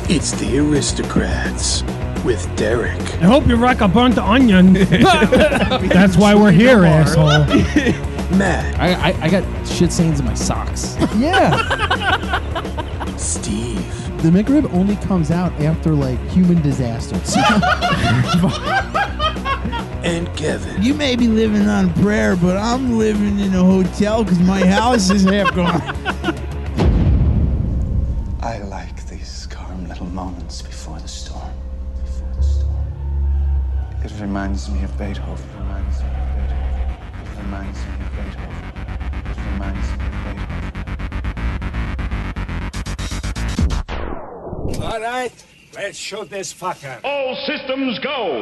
It's the Aristocrats with Derek. I hope you like a burnt onion. That's why we're here, asshole. Matt. I got shit stains in my socks. Yeah. Steve. The McRib only comes out after, like, human disasters. And Kevin. You may be living on prayer, but I'm living in a hotel because my house is half gone. I like these calm little moments before the storm. It reminds me of Beethoven. It reminds me of Beethoven. It reminds me of Beethoven. All right, let's shoot this fucker. All systems go.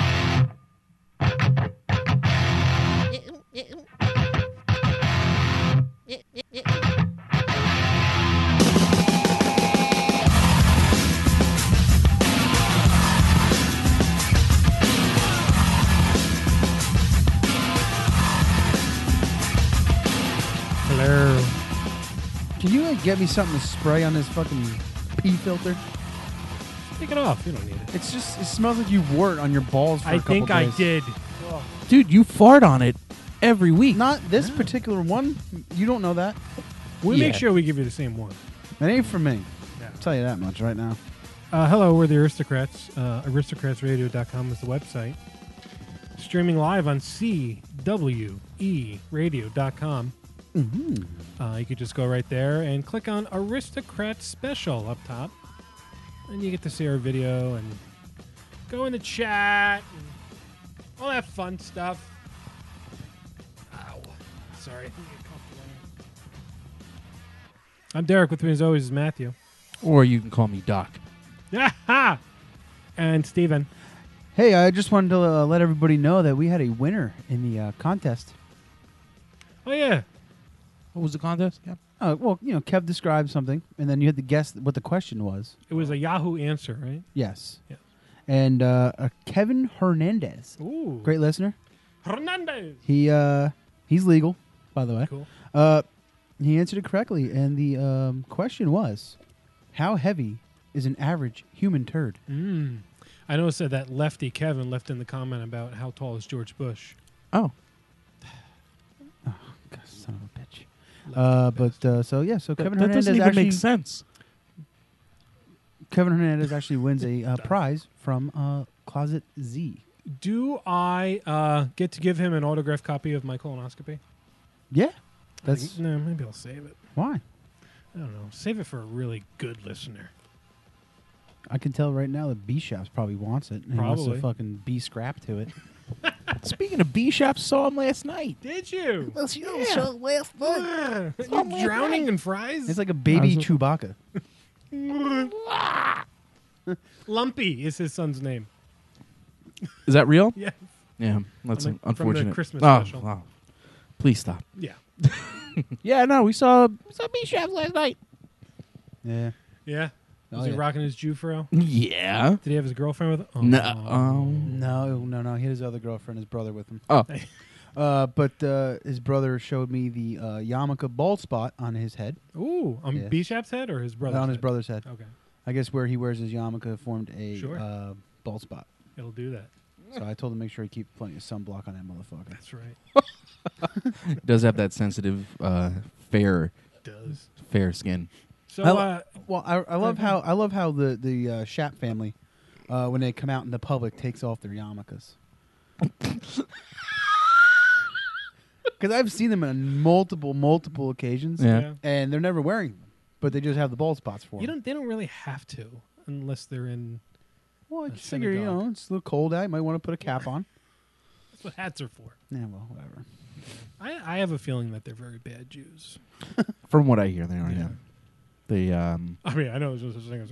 Hello. Can you, like, get me something to spray on this fucking pee filter? Take it off. You don't need it. It's just, it smells like you wore it on your balls for a I couple think days. I did. Dude, you fart on it every week. Not this particular one. You don't know that. We Yeah. make sure we give you the same one. It ain't for me. Yeah. I'll tell you that much right now. Hello, we're the Aristocrats. Aristocratsradio.com is the website. Streaming live on CWEradio.com. Mm-hmm. You could just go right there and click on Aristocrats Special up top. And you get to see our video and go in the chat and all that fun stuff. Ow. Sorry. Let me get comfortable. I'm Derek. With me as always is Matthew. Or you can call me Doc. And Steven. Hey, I just wanted to let everybody know that we had a winner in the contest. Oh, yeah. What was the contest? Yeah. Well, you know, Kev described something, and then you had to guess what the question was. It was a Yahoo answer, right? Yes. Yeah. And Kevin Hernandez, Ooh. great listener. Hernandez. He's legal, by the way. Cool. He answered it correctly, and the question was, how heavy is an average human turd? I noticed that lefty Kevin left in the comment about how tall is George Bush. Oh. God, son of a bitch. Lefty So Kevin That Hernandez doesn't even actually make sense. Kevin Hernandez actually wins a prize from Closet Z. Do I get to give him an autographed copy of my colonoscopy? Yeah, that's No, maybe I'll save it. why. I don't know. Save it for a really good listener. I can tell right now that B Shops probably wants it. And he wants to Probably. fucking be scrap to it. Speaking of B-Shop, saw him last night. Did you? Yeah. You drowning in fries? It's like a baby Chewbacca. Lumpy is his son's name. Is that real? Yeah. Yeah. That's From the unfortunate. Christmas oh, special. wow. Please stop. Yeah. Yeah, no, we saw B-Shop last night. Yeah. Yeah. Was he yeah. rocking his Jufro? Yeah. Did he have his girlfriend with him? Oh. No. He had his other girlfriend, his brother with him. Oh. But his brother showed me the yarmulke bald spot on his head. Ooh, on Yes. B-Shap's head or his brother's on his head? brother's head. Okay. I guess where he wears his yarmulke formed a Sure. bald spot. It'll do that. So I told him to make sure he keep plenty of sunblock on that motherfucker. That's right. Does have that sensitive, fair Does. skin. So, I love how the Shap family, when they come out in the public, takes off their yarmulkes. Because I've seen them on multiple occasions, Yeah. and they're never wearing them, but they just have the bald spots for them. they don't really have to unless they're in. Well, I a just figure, synagogue. it's a little cold out. You might want to put a cap on. That's what hats are for. Yeah, well, whatever. I have a feeling that they're very bad Jews. From what I hear, they are, yeah. They, I mean, I know it's just a thing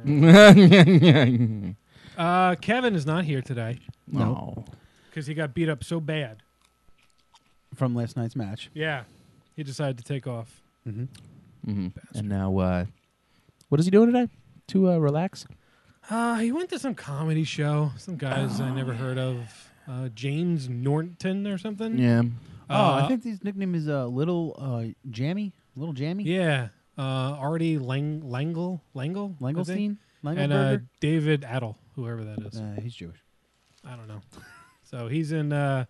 as a Kevin is not here today No. because he got beat up so bad. From last night's match. Yeah. He decided to take off. Mm-hmm. And now, what is he doing today to relax? He went to some comedy show. Some guys I never heard of. James Norton or something. Yeah. I think his nickname is Little Jammy. Little Jammy? Yeah. Artie Langelstein. Langelstein? And Langenberger? David Adel, whoever that is. He's Jewish. I don't know. So he's in The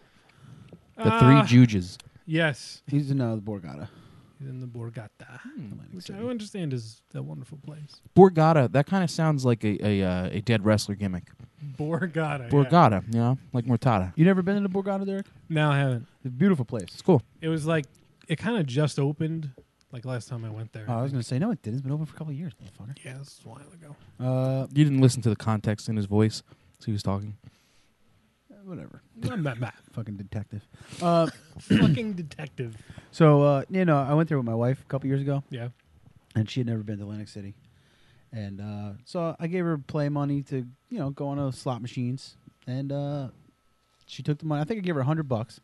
Three Juges. Yes. He's in the Borgata. He's in the Borgata, Atlantic which City. I understand is a wonderful place. Borgata. That kind of sounds like a dead wrestler gimmick. Borgata. Yeah. Borgata, you know, like Mortada. You never been to the Borgata, Derek? No, I haven't. It's a beautiful place. It's cool. It was like, it kind of just opened, like last time I went there. Oh, I was going to say, no, it didn't. It's been open for a couple of years, motherfucker. Yeah, this was a while ago. You didn't listen to the context in his voice, so he was talking. Whatever. Fucking Fucking detective. fucking detective. So, I went there with my wife a couple years ago, Yeah. and she had never been to Atlantic City. And so I gave her play money to, go on those slot machines. And she took the money. I think I gave her $100.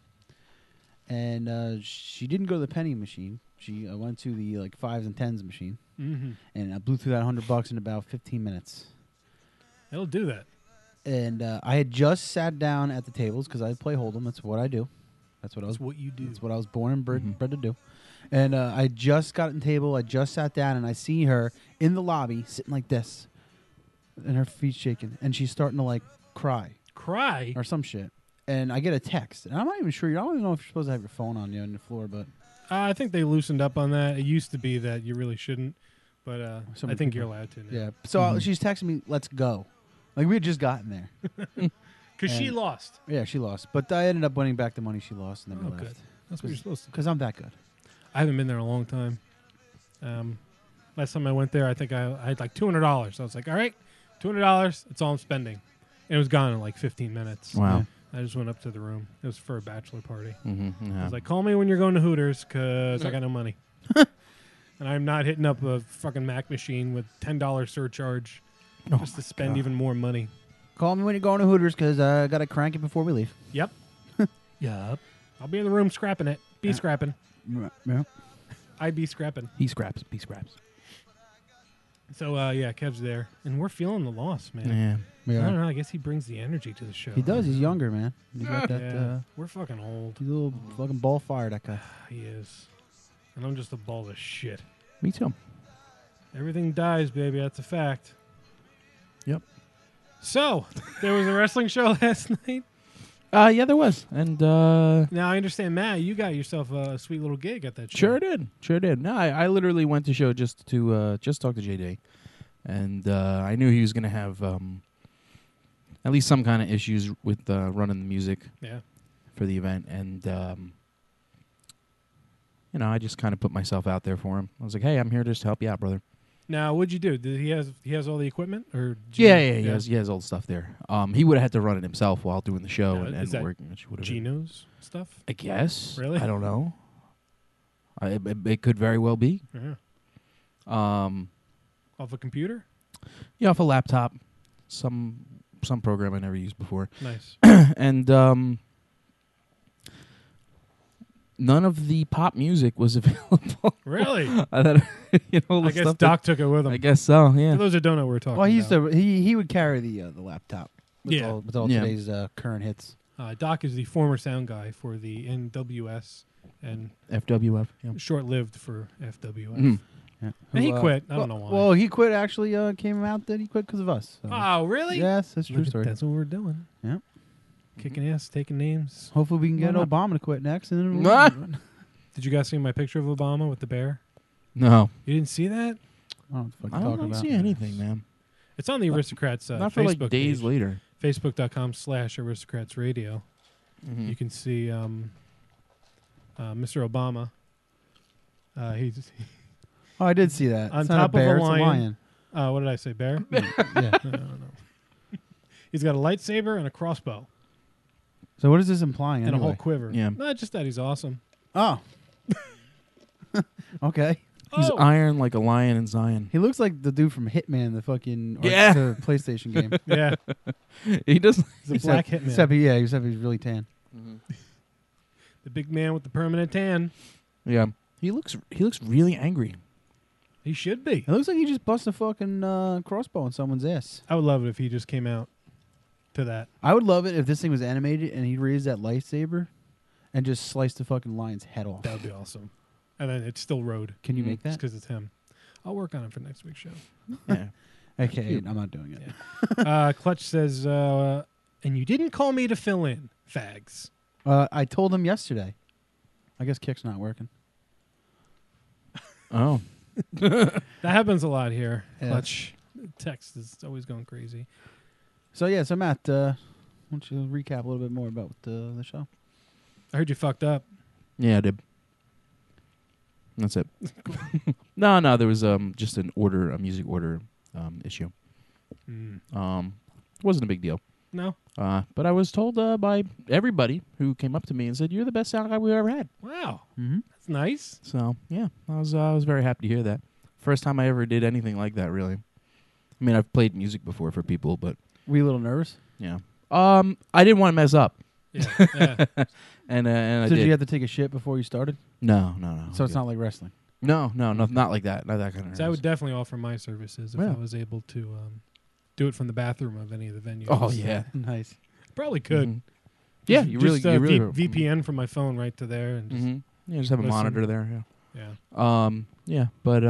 And she didn't go to the penny machine. She went to the like 5s and 10s machine. Mm-hmm. And I blew through that $100 in about 15 minutes. It'll do that. And I had just sat down at the tables because I play Hold'em. That's what I do. That's what I was. That's what you do. That's what I was born and bred to do. And I just got in the table. I just sat down, and I see her in the lobby sitting like this, and her feet shaking, and she's starting to like cry Cry? or some shit. And I get a text, and I'm not even sure. I don't even know if you're supposed to have your phone on you on the floor, but I think they loosened up on that. It used to be that you really shouldn't, but Some I think people- you're allowed to now. yeah. So she's texting me, "Let's go." Like we had just gotten there. Because she And- lost. Yeah, she lost, but I ended up winning back the money she lost, and then we Oh, left. good. That's what you're supposed to do. Because I'm that good. I haven't been there in a long time. Last time I went there, I think I had like $200. So I was like, all right, $200. That's all I'm spending. And it was gone in like 15 minutes. Wow. I just went up to the room. It was for a bachelor party. Mm-hmm. I was like, call me when you're going to Hooters because I got no money. And I'm not hitting up a fucking Mac machine with $10 surcharge just to spend even more money. Call me when you're going to Hooters because I got to crank it before we leave. Yep. Yep. I'll be in the room scrapping it. Be scrapping. Yeah. I be scrapping. He scraps. He scraps. So, yeah, Kev's there. And we're feeling the loss, man. Yeah. I don't know. I guess he brings the energy to the show. He does. He's younger, man. He's got that. Yeah. We're fucking old. He's a little fucking ball fire, that guy. He is. And I'm just a ball of shit. Me too. Everything dies, baby. That's a fact. Yep. So, there was a wrestling show last night. Yeah, there was. And Now, I understand, Matt, you got yourself a sweet little gig at that show. Sure did. No, I literally went to show just to talk to JD. And I knew he was going to have at least some kind of issues with running the music Yeah. for the event. And, I just kind of put myself out there for him. I was like, hey, I'm here just to help you out, brother. Now, what'd you do? Did he has all the equipment? Or He has all the stuff there. He would have had to run it himself while doing the show Now, is that working. Which would have been, Geno's stuff? I guess. Really? I don't know. It could very well be. Yeah. Um, Off a computer? yeah, off a laptop. Some program I never used before. Nice. And none of the pop music was available. Really? I thought, all the I guess stuff Doc took it with him. I guess so. Yeah. For those that don't know what we're talking Well, about. he would carry the laptop. With Yeah. all, with all Yeah. today's current hits. Doc is the former sound guy for the NWS and FWF. Yeah. short-lived for FWF. Mhm. Yeah. And he Who, quit. I don't know why. Well, he quit. Actually, came out that he quit because of us. So. Oh, really? Yes, that's a true Look, story. that's what we're doing. Yeah. Kicking ass, taking names. Hopefully, we can get Why not? Obama to quit next. And then Ah! Did you guys see my picture of Obama with the bear? No. You didn't see that? I don't know what the fuck I you're talking don't about. see anything, man. It's on the Aristocrats Not for Facebook like days page. later. Facebook.com/Aristocrats Radio. Mhm. You can see Mr. Obama. He's Oh, I did see that. On It's not top of a bear, it's lion. what did I say? Bear? Yeah. I don't know. He's got a lightsaber and a crossbow So what is this implying? and a whole Anyway? quiver. Yeah. Not just that he's awesome. Oh. Okay. He's Oh! iron like a lion in Zion. He looks like the dude from Hitman, the fucking Yeah. the PlayStation game. Yeah, He does. he's a black hitman. Except he's really tan. The big man with the permanent tan. Yeah. He looks really angry. He should be. It looks like he just bust a fucking crossbow in someone's ass. I would love it if he just came out to that. I would love it if this thing was animated and he raised that lightsaber and just sliced the fucking lion's head off. That would be awesome. And then it's still road. Can you make Just that? because it's him. I'll work on it for next week's show. Yeah. Okay, Cute. I'm not doing it. Clutch says, and you didn't call me to fill in, fags. I told him yesterday. I guess Kick's not working. Oh. That happens a lot here. Yeah. Clutch text is always going crazy. So Matt, why don't you recap a little bit more about the show? I heard you fucked up. Yeah, I did. That's it. No, there was just a music order issue. Wasn't a big deal. No? But I was told by everybody who came up to me and said, "You're the best sound guy we've ever had." Wow. Mm-hmm. That's nice. So yeah, I was very happy to hear that. First time I ever did anything like that, really. I mean, I've played music before for people, but Were you a little nervous? yeah. I didn't want to mess up, Yeah. yeah. and I So did. did you have to take a shit before you started? No. So it's not like wrestling. No, not like that. Not that kind of. So I would definitely offer my services if Yeah. I was able to do it from the bathroom of any of the venues. Oh yeah. Nice. Probably could. Mhm. Yeah, you really, Just, you really VPN from my phone right to there. And just, Yeah, just have a listen. monitor there. yeah. Yeah, but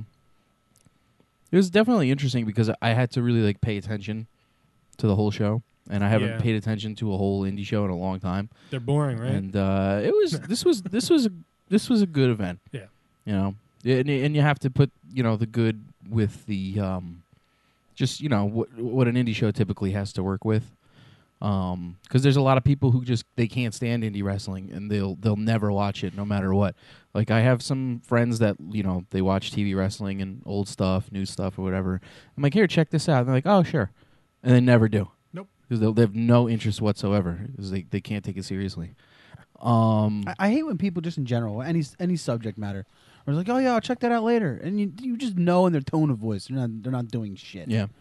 it was definitely interesting because I had to really like pay attention to the whole show, and I haven't Yeah. paid attention to a whole indie show in a long time. They're boring, right? And this was a good event. Yeah. You know, and you have to put the good with the just what an indie show typically has to work with. Because there's a lot of people who they can't stand indie wrestling, and they'll never watch it no matter what. Like I have some friends that they watch TV wrestling and old stuff, new stuff, or whatever. I'm like, here, check this out. And they're like, oh, sure, and they never do. Nope. Because they have no interest whatsoever. Because they can't take it seriously. I hate when people just in general, any subject matter, are like, oh yeah, I'll check that out later, and you just know in their tone of voice they're not doing shit. Yeah.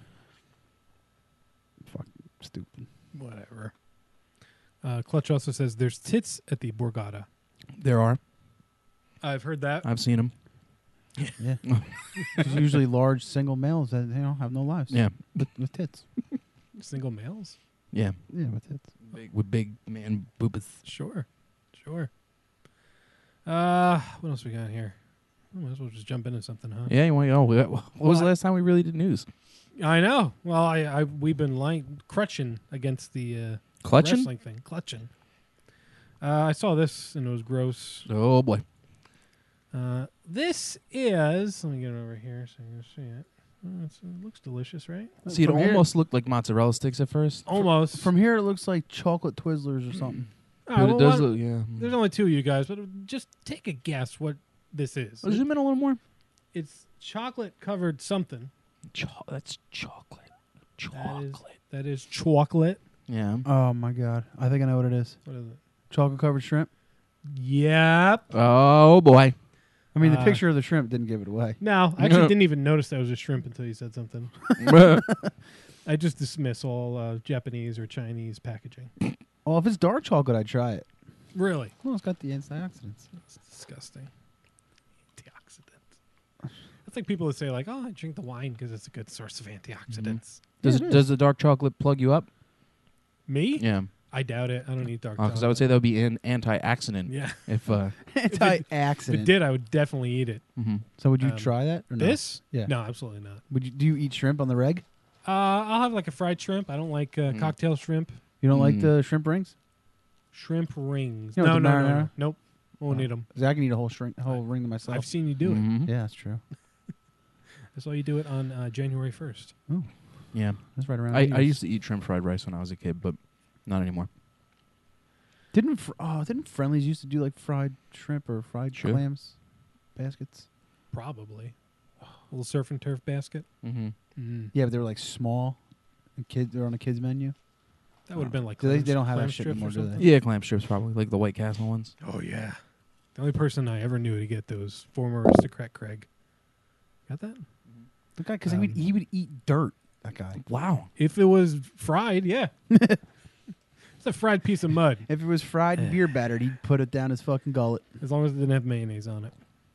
Fuck, stupid. Whatever. Clutch also says there's tits at the Borgata. There are. I've heard that. I've seen them. Yeah. There's usually large single males that have no lives. Yeah. With tits. Single males? Yeah. Yeah, with tits. With big man boobas. Sure. What else we got here? Might as well just jump into something, huh? Yeah. What was the last time we really did news? I know. Well, we've been crutching against the Clutching? wrestling thing. Clutching. I saw this and it was gross. Oh boy. This is. Let me get it over here so you can see it. It looks delicious, right? See, it From here- almost looked like mozzarella sticks at first. Almost. From here, it looks like chocolate Twizzlers or something. But it does look, yeah. There's only two of you guys, but just take a guess what this is. Zoom in a little more. It's chocolate covered something. That's chocolate. Chocolate. That is chocolate. Yeah. Oh my god, I think I know what it is. What is it? Chocolate covered shrimp. Yep. Oh boy. I mean, the picture of the shrimp didn't give it away. No, I actually didn't even notice that was a shrimp until you said something. I just dismiss all Japanese or Chinese packaging. Well, if it's dark chocolate, I'd try it. Really? Well, it's got the antioxidants. It's disgusting. Antioxidants. That's like people that say, like, oh, I drink the wine because it's a good source of antioxidants. Does the dark chocolate plug you up? Me? Yeah. I doubt it. I don't eat dark Because chocolate. I would say that would be an antioxidant. Yeah. If If Antioxidant. it did, I would definitely eat it. So would you Um, try that? Or no? This? Yeah. No, absolutely not. Do you eat shrimp on the reg? I'll have like a fried shrimp. I don't like cocktail shrimp. You don't like the shrimp rings? Shrimp rings. You know, No. with the marinara? Nope. Won't eat them. Because I can eat a whole ring to myself. I've seen you do it. Yeah, that's true. I saw you do it on January 1st. Oh, Yeah. that's right around. I New Year's. used to eat shrimp fried rice when I was a kid, but not anymore. Didn't Friendlies used to do like fried shrimp or fried Sure. clams baskets? Probably. Little surf and turf basket. Mm-hmm. Yeah, but they were like small. And they're on a kids menu. That would have been like They clam- don't have clam that shit strips anymore, or do they? something. Yeah, clam strips probably, like the White Castle ones. Oh, yeah. The only person I ever knew to get those, former aristocrat Craig. Got that? The guy, because he would eat dirt. That guy. Wow. If it was fried, yeah. It's a fried piece of mud. If it was fried and beer battered, he'd put it down his fucking gullet. As long as it didn't have mayonnaise on it.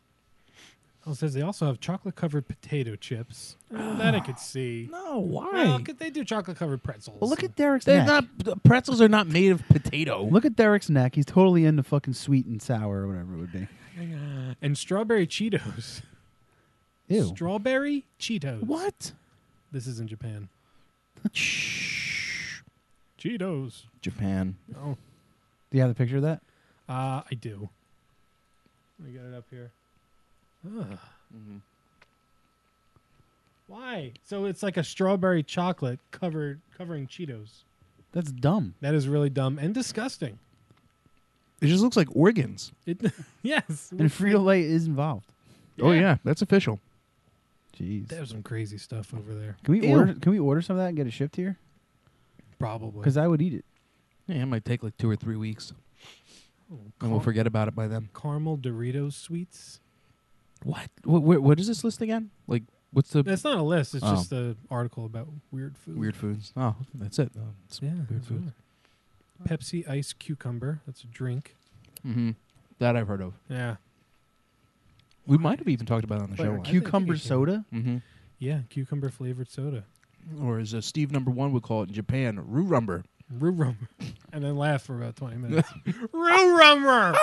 It says they also have chocolate-covered potato chips. That I could see. No, why? Well, they do chocolate-covered pretzels. Well, look at Derek's They're neck. not pretzels are not made of potato. Look at Derek's neck. He's totally into fucking sweet and sour or whatever it would be. And strawberry Cheetos. Ew. Strawberry Cheetos. What? This is in Japan. Shh. Cheetos. Japan. Oh, Do you have the picture of that? I do. Let me get it up here. Ugh. Why? So it's like a strawberry chocolate covering Cheetos. That's dumb. That is really dumb and disgusting. It just looks like organs. It yes. And Frito-Lay is involved. Oh yeah, that's official. Jeez. There's some crazy stuff over there. Can we Ew. order? Can we order some of that and get it shipped here? Probably. Because I would eat it. Yeah, it might take like 2 or 3 weeks, Oh, and we'll forget about it by then. caramel Doritos sweets. What? What is this list again? Like, what's the It's not a list. It's Oh. just an article about weird food. weird foods? Oh, that's it. It's Yeah. weird that's foods. right. Pepsi Ice Cucumber. That's a drink. Mm-hmm. That I've heard of. Yeah. We might have even talked about it on the show. But once. Cucumber you can. soda. Mm-hmm. Yeah. Cucumber flavored soda. Or as Steve number 1 would call it in Japan, Roo Rumber. Roo Rummer. And then laugh for about 20 minutes. Roo Rummer!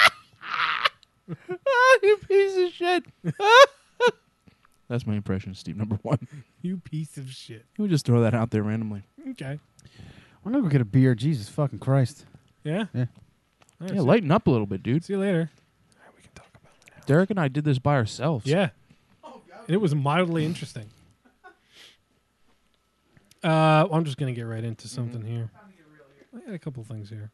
You piece of shit. That's my impression of Steve number 1. You piece of shit. We'll just throw that out there randomly. Okay. I'm gonna go get a beer. Jesus fucking Christ. Yeah? Yeah. All right, Yeah, see- lighten up a little bit, dude. See you later. All right, we can talk about it now. Derek and I did this by ourselves. Yeah. And it was mildly interesting. I'm just going to get right into something here. I got a couple things here.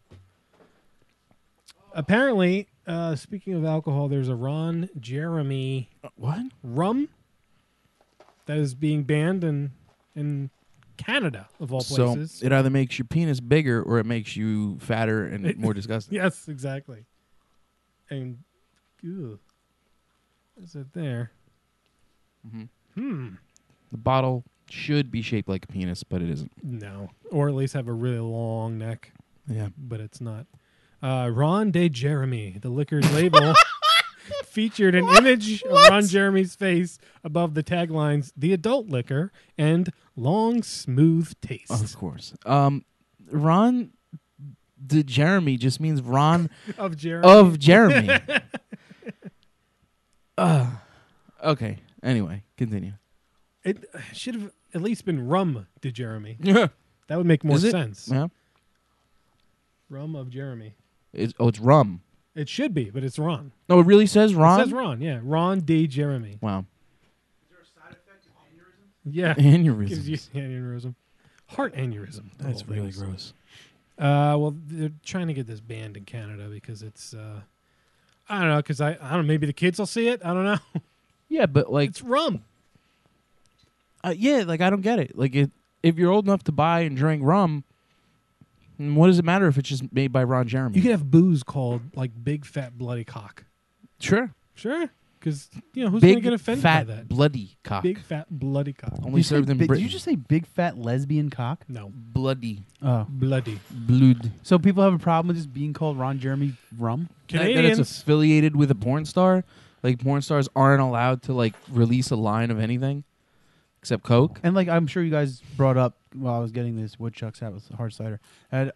Apparently, speaking of alcohol, there's a Ron Jeremy What? rum that is being banned in Canada, of all So places. it either makes your penis bigger or it makes you fatter and more disgusting. Yes, exactly. And, ew. Is it there? The bottle should be shaped like a penis, but it isn't. No. Or at least have a really long neck. Yeah. But it's not. Ron de Jeremy, the liquor's label, featured an image of Ron Jeremy's face above the taglines "The Adult Liquor" and "Long Smooth Taste." Of course. Ron de Jeremy just means Ron Of Jeremy. of Jeremy. Okay. Anyway, continue. It should have at least been Rum de Jeremy. Yeah. That would make more Is it? sense. Yeah. Rum of Jeremy. It's rum. It should be, but it's Ron. No, it really says Ron. It says Ron, yeah. Ron de Jeremy. Wow. Yeah. Gives you Aneurysms. aneurysm. Heart aneurysm. of That's all really things. gross. Well, they're trying to get this banned in Canada because it's, I don't know, because I don't know, maybe the kids will see it. I don't know. Yeah, but like, It's rum. yeah, like I don't get it. Like, if you're old enough to buy and drink rum, what does it matter if it's just made by Ron Jeremy? You could have booze called like Big Fat Bloody Cock. Sure. Sure. Because, who's going to Big get offended fat by that? bloody cock. Big Fat Bloody Cock. Only served in Did Britain. you just say big fat lesbian cock? No. bloody Oh. Bloody. blood? So people have a problem with just being called Ron Jeremy rum? That it's Canadians. affiliated with a porn star. Like porn stars aren't allowed to like release a line of anything except Coke. And like I'm sure you guys brought up while I was getting this woodchucks out with hard cider, and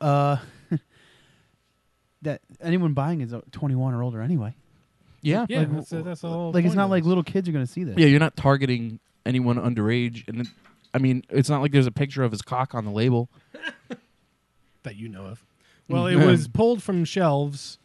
that anyone buying is 21 or older anyway. Yeah. Yeah, Like, that's the whole Like it's point not of like this. little kids are going to see this. Yeah, you're not targeting anyone underage, and I mean, it's not like there's a picture of his cock on the label. That you know of. Well, it Yeah. was pulled from shelves.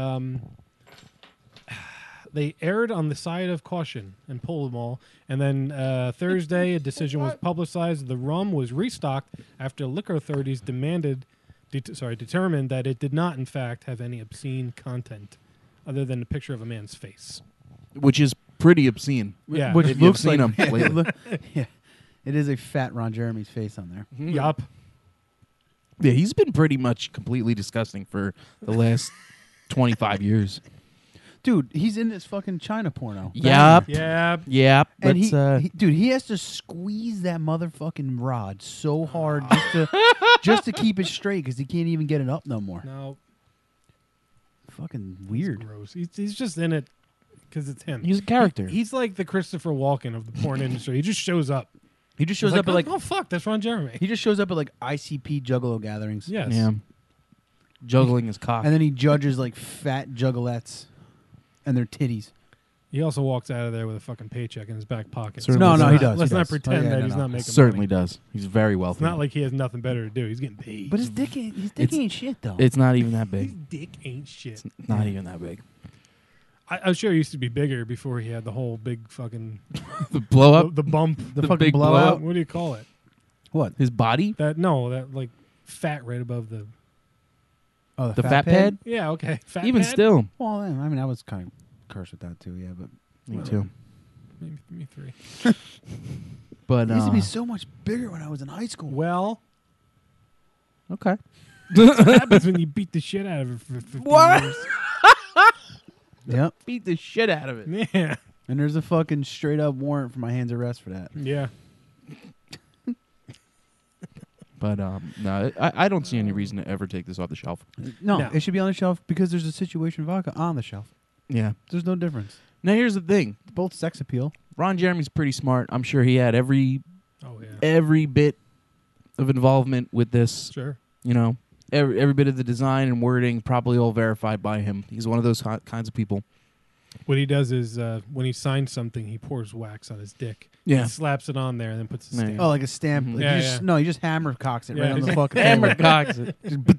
They erred on the side of caution and pulled them all. And then Thursday, a decision was publicized. The rum was restocked after liquor authorities determined that it did not, in fact, have any obscene content other than a picture of a man's face. Which is pretty obscene. Yeah. Which If you've looks seen like him lately. look- yeah, it is a fat Ron Jeremy's face on there. Yup. Yeah, he's been pretty much completely disgusting for the last 25 years. Dude, he's in this fucking China porno. Yep. Yeah. Yep. And That's, dude, he has to squeeze that motherfucking rod so hard just to keep it straight because he can't even get it up no more. No. Fucking It's weird. gross. He's just in it because it's him. he's a character. He's like the Christopher Walken of the porn industry. He just shows up. He just He's shows up at like oh fuck, that's Ron Jeremy. he just shows up at like ICP Juggalo gatherings. Yes. Yeah. Juggling his cock. And then he judges like fat juggalettes and their titties. He also walks out of there with a fucking paycheck in his back pocket. Certainly No, does. he does. Let's he not does. pretend Oh, yeah, that no, he's no. not making Certainly money. does. He's very wealthy. It's not like he has nothing better to do. He's getting paid. But his dick ain't shit though. It's not even that His big. dick ain't shit. It's not even that big. I'm sure he used to be bigger before he had the whole big fucking The blow up, the bump. the the fucking big blowout. What do you call it? What? his body, That like fat right above the. Oh, the fat pad. Yeah, okay. Fat Even pad? still, Well, I mean, I was kind of cursed with that too. Yeah, but me too. Maybe 3. But it used to be so much bigger when I was in high school. Well, okay. what happens when you beat the shit out of it for 15 What? years? Yep. Beat the shit out of it. Yeah. And there's a fucking straight up warrant for my hands arrest for that. Yeah. But no, I don't see any reason to ever take this off the shelf. No, No. it should be on the shelf because there's a situation vodka on the shelf. Yeah. There's no difference. Now here's the thing. Both sex appeal. Ron Jeremy's pretty smart. I'm sure he had every Oh, yeah. bit of involvement with this. Sure. You know, every bit of the design and wording probably all verified by him. He's one of those kinds of people. What he does is when he signs something, he pours wax on his dick. Yeah. He slaps it on there and then puts a Yeah, stamp. Oh, like a stamp. Mhm. Like Yeah, you just, yeah. No, you just hammer cocks it Yeah, right on the just fucking Hammer table. cocks it.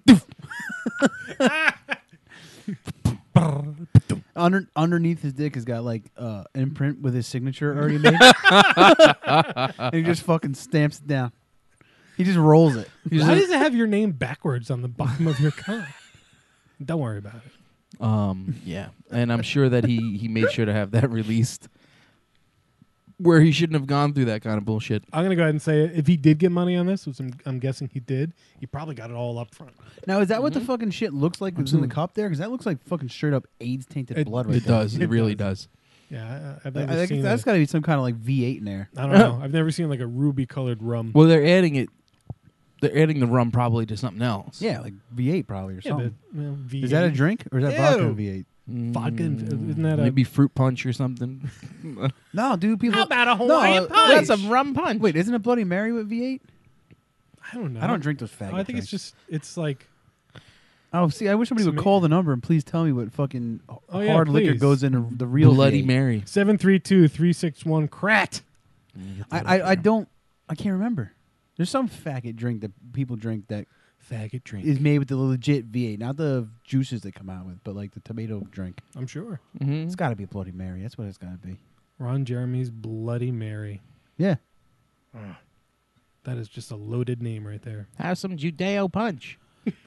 Underneath his dick has got like imprint with his signature already made. And he just fucking stamps it down. He just rolls it. Why does it have your name backwards on the bottom of your cock? Don't worry about it. Yeah, and I'm sure that he made sure to have that released where he shouldn't have gone through that kind of bullshit. I'm going to go ahead and say if he did get money on this, which I'm guessing he did, he probably got it all up front. Now, is that what the fucking shit looks like that's in the Absolutely. cup there? Because that looks like fucking straight up AIDS tainted It- blood right It there. does. It really does. Yeah, I've Like, never I seen think that's that. got to be some kind of like V8 in there. I don't know. I've never seen like a ruby colored rum. Well, they're adding it. They're adding the rum probably to something else. Yeah, like V8 probably or Yeah, but something. well, V8. Is that a drink or is that Ew. vodka in V8? Vodka and- isn't that a- maybe fruit punch or something? No, dude. People. How about a Hawaiian No, punch? That's a rum punch. Wait, isn't it Bloody Mary with V8? I don't know. I don't drink those faggot I think drinks. it's like Oh, see, I wish somebody would Some- call the number and please tell me what fucking Oh, yeah, hard liquor please. goes into the real Bloody V8. Mary. 732-361 crat. I don't. I can't remember. There's some faggot drink that people drink that Faggot drink. is made with the legit V8, not the juices they come out with, but like the tomato drink. I'm sure. Mm-hmm. It's got to be Bloody Mary. That's what it's got to be. Ron Jeremy's Bloody Mary. Yeah. That is just a loaded name right there. Have some Judeo punch.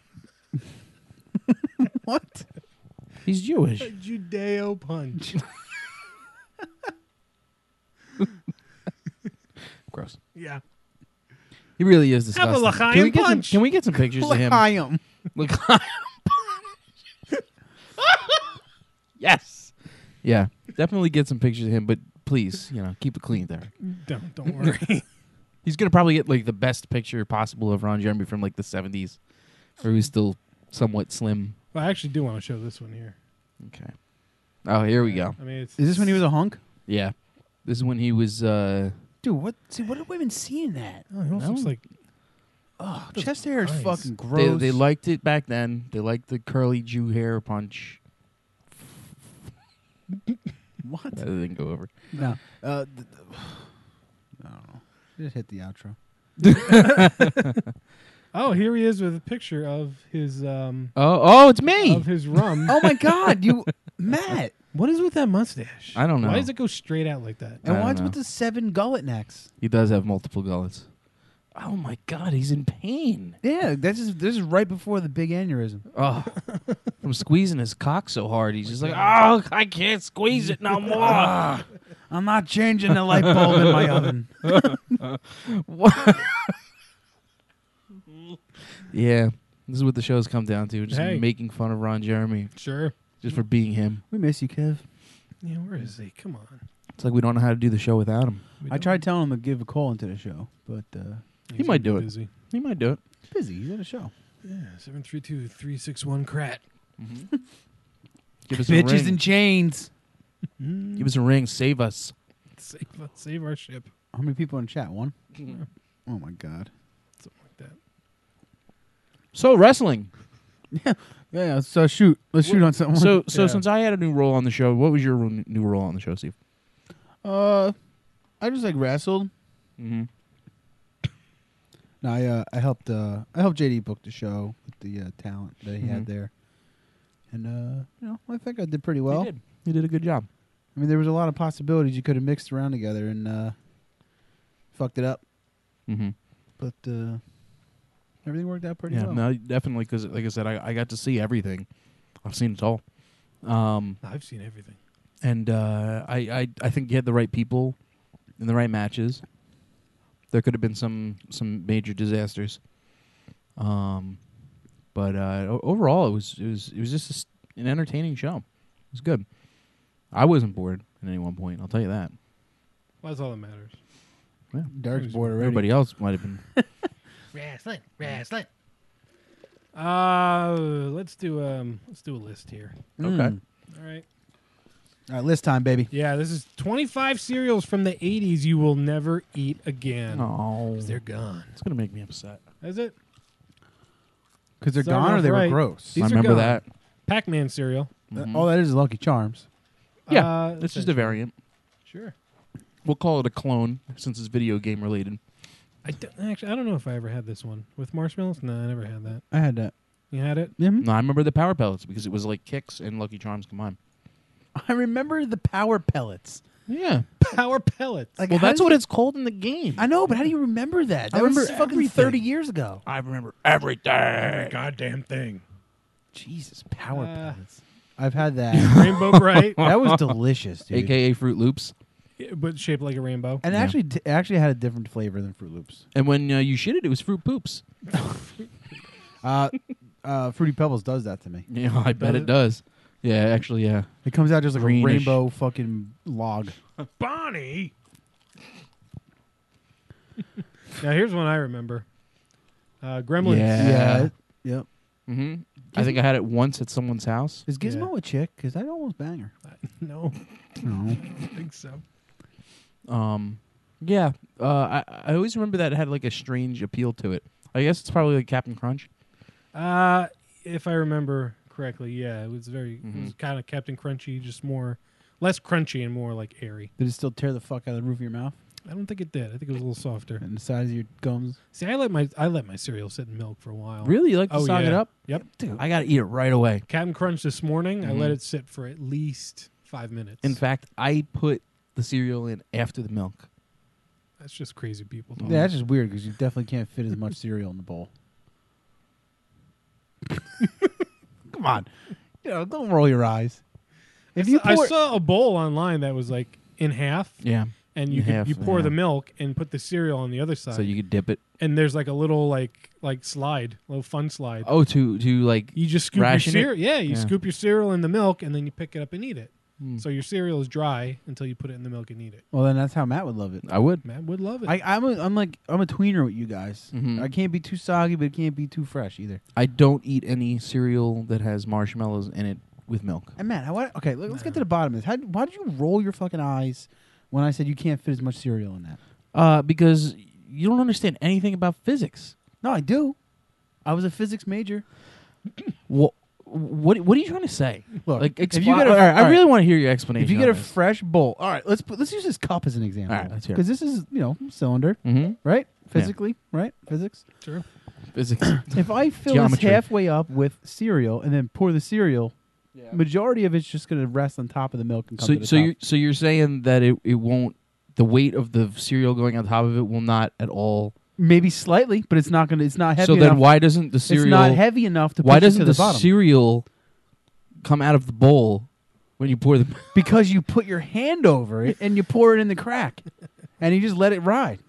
What? He's Jewish. Judeo punch. Gross. Yeah. He really is Have a disgusting. L'chaim Can we get some? punch. Can we get some pictures of him? L'chaim. L'chaim. Yes. Yeah. Definitely get some pictures of him, but please, keep it clean there. Don't worry. He's gonna probably get like the best picture possible of Ron Jeremy from like the 70s, where he was still somewhat slim. Well, I actually do want to show this one here. Okay. Oh, here we go. I mean, it's Is this when he was a hunk? Yeah. This is when he was. Dude, what? See, what are women seeing that? Oh, he almost looks like Oh, chest hair is eyes. fucking gross. They liked it back then. They liked the curly Jew hair punch. what? That didn't go over. No. I don't know. Just hit the outro. Oh, here he is with a picture of his Oh, it's me. of his rum. Oh my God, you, Matt. What is with that mustache? I don't know. Why does it go straight out like that? I And don't what's know. with the 7 gullet necks? He does have multiple gullets. Oh my God, he's in pain. Yeah, this is right before the big aneurysm. Oh, from squeezing his cock so hard, he's just like, oh, I can't squeeze it no more. I'm not changing the light bulb in my oven. Yeah, this is what the show's come down to. Just Hey. making fun of Ron Jeremy Sure. just for being him. We miss you, Kev. Yeah, where is he? Come on. It's like we don't know how to do the show without him. We I don't- tried telling him to give a call into the show, but He's might do it. busy. He might do it. busy. He's at a show. Yeah, 732-361 crat. Give us a Bitches ring. in chains. Give us a ring. Save us. Save our ship. How many people in chat? 1? Oh my God. Something like that. So wrestling. Yeah. So shoot. Let's shoot on something. So Yeah. since I had a new role on the show, what was your new role on the show, Steve? I just like wrestled. Mm-hmm. No, I helped JD book the show with the talent that he had there, and I think I did pretty well. You did a good job. I mean, there was a lot of possibilities you could have mixed around together and fucked it up, Mm-hmm. but everything worked out pretty Yeah, well. no, definitely. Because like I said, I got to see everything. I've seen it all. I've seen everything. And I think you had the right people in the right matches. There could have been some major disasters, but overall it was just an entertaining show. It was good. I wasn't bored at any one point. I'll tell you that. Well, that's all that matters. Derek's bored already. Everybody else might have been. Wrestling. Let's do a list here. Okay. All right. All right, list time, baby. Yeah, this is 25 cereals from the 80s you will never eat again. Oh, 'Cause they're gone. it's gonna make me upset. Is it? Because they're Starting gone or off they right. were gross. These I are remember gone. that. Pac-Man cereal. All that is Lucky Charms. Yeah, it's just a essentially. variant. Sure. We'll call it a clone since it's video game related. I don't know if I ever had this one. With marshmallows? No, I never had that. I had that. You had it? No, I remember the Power Pellets because it was like Kix and Lucky Charms combined. I remember the Power Pellets. Yeah. Power pellets. Like, Well, how that's does what it- it's called in the game. I know, but how do you remember that? I That was remember fucking everything. 30 years ago. I remember everything. goddamn thing. Jesus, Power Uh, Pellets. I've had that. Rainbow Bright, That was delicious, dude. AKA Fruit Loops. but shaped like a rainbow. And Yeah. it actually had a different flavor than Fruit Loops. And when you shit it was Fruit Poops. Fruity Pebbles does that to me. Yeah, I bet Does it it? does. Yeah, actually, yeah. It comes out just like Greenish. a rainbow fucking log. Bonnie. Now here's one I remember. Gremlins. Yeah. Yep. Mm-hmm. I think I had it once at someone's house. Is Gizmo a chick? Because I'd almost bang her. No, No. I think so. Yeah. I always remember that it had like a strange appeal to it. I guess it's probably like Captain Crunch. If I remember correctly, yeah, it was it Mhm. was kind of Captain Crunchy, just less crunchy and more like airy. Did it still tear the fuck out of the roof of your mouth I don't think it did. I think it was a little softer. and the sides of your gums? See, I let my cereal sit in milk for a while. Really? You like to Oh, sog yeah. it up? Yep. Dude, I got to eat it right away. Captain Crunch this morning, I Mhm. let it sit for at least 5 minutes. In fact, I put the cereal in after the milk. That's just crazy people. Oh. Yeah, that's just weird because you definitely can't fit as much cereal in the bowl. Come on. Don't roll your eyes. If you I pour, saw a bowl online that was like in half, Yeah. and you In half, you pour yeah. the milk and put the cereal on the other side. So you could dip it. and there's like a little like slide, little fun slide. Oh, to like. You just scoop your ration it? cereal. Yeah, you Yeah. scoop your cereal in the milk and then you pick it up and eat it. Hmm. So your cereal is dry until you put it in the milk and eat it. well, then that's how Matt would love it. I would. Matt would love it. I'm a tweener with you guys. Mhm. I can't be too soggy, but it can't be too fresh either. I don't eat any cereal that has marshmallows in it with milk. And Matt, okay, let's get to the bottom of this. Why did you roll your fucking eyes when I said you can't fit as much cereal in that? Because you don't understand anything about physics. No, I do. I was a physics major. What are you trying to say? Look, Like, if you get a, all right, all I right, really want to hear your explanation. if you get a on this. fresh bowl, all right, let's use this cup as an example. All right, let's hear it. Because this is cylinder, Mhm. right? Physically, right? Physics. Sure. Physics. If I fill Geometry. this halfway up with cereal and then pour the cereal, majority of it's just going to rest on top of the milk and come to the top. So you're saying that it won't, the weight of the cereal going on top of it will not at all. Maybe slightly, but it's not going to. It's not heavy So enough. then why doesn't the cereal? It's not heavy enough to. Why push it doesn't to the the bottom? cereal come out of the bowl when you pour the? Because you put your hand over it and you pour it in the crack, and you just let it ride.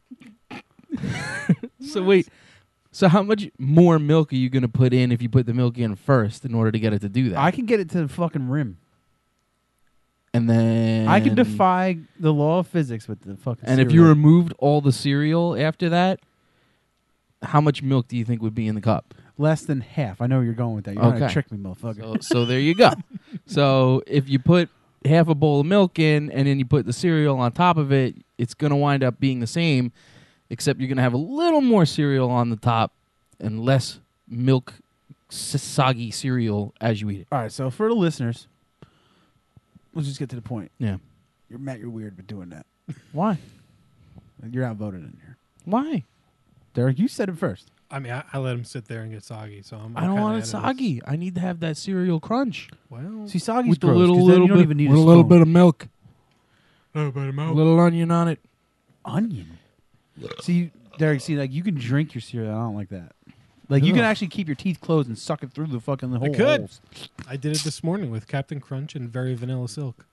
So wait. So how much more milk are you going to put in if you put the milk in first in order to get it to do that? I can get it to the fucking rim. And then I can defy the law of physics with the fucking. And if you cereal. removed all the cereal after that, how much milk do you think would be in the cup? less than half, I know where you're going with that. You're trying to Okay. trick me, motherfucker. So there you go. So if you put half a bowl of milk in and then you put the cereal on top of it, it's going to wind up being the same, except you're going to have a little more cereal on the top and less milk soggy cereal as you eat it. All right, so for the listeners, let's just get to the point. Yeah. You're Matt, you're weird for doing that. Why? You're outvoted in here. Why? Derek, you said it first. I mean, I let him sit there and get soggy, so I'm I don't kinda want it ahead of soggy. I need to have that cereal crunch. this. Well, See, soggy's With gross, a little 'cause then you don't bit, even need with a a little spoon. bit of milk, a little bit of a milk. little onion on it. Onion. See, Derek, like you can drink your cereal. I don't like that. Like you can Ugh. actually keep your teeth closed and suck it through the fucking the whole could. holes. I did it this morning with Captain Crunch and Very Vanilla Silk.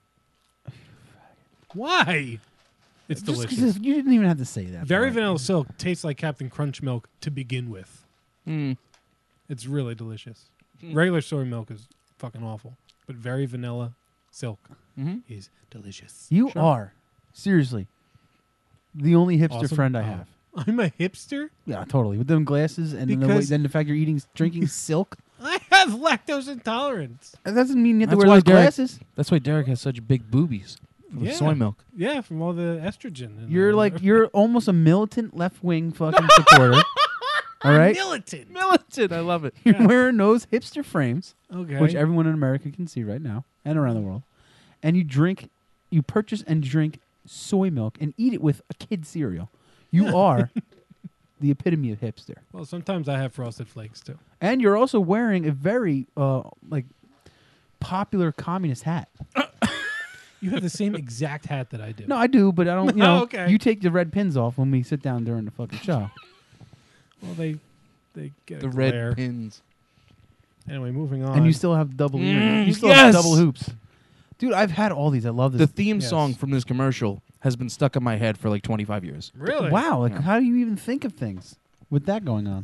Why? It's Just 'cause delicious. you didn't even have to say that. Very part. Vanilla Silk tastes like Captain Crunch milk to begin with. Mm. It's really delicious. Regular soy milk is fucking awful, but Very Vanilla Silk Mhm. is delicious. You are seriously the only hipster Awesome. friend I Oh. have. I'm a hipster? Yeah, totally. With them glasses and then Because- then the fact you're drinking silk. I have lactose intolerance. That doesn't mean you have to That's wear why those Derek- glasses. That's why Derek has such big boobies from Yeah. soy milk. Yeah, from all the estrogen. in You're there. like you're almost a militant left wing fucking supporter. All right, militant. Militant, I love it. you're Yeah. wearing those hipster frames, Okay. which everyone in America can see right now and around the world, and you purchase and drink soy milk and eat it with a kid cereal. You are the epitome of hipster. Well, sometimes I have Frosted Flakes too. And you're also wearing a very like popular communist hat. You have the same exact hat that I do. No, I do, but I don't. You know, Okay. you take the red pins off when we sit down during the fucking show. Well, they get The a red glare. pins. Anyway, moving on. And you still have double earrings. You still yes! have double hoops. Dude, I've had all these. I love The this. theme Yes. song from this commercial has been stuck in my head for like 25 years. really? Wow, like Yeah. how do you even think of things with that going on?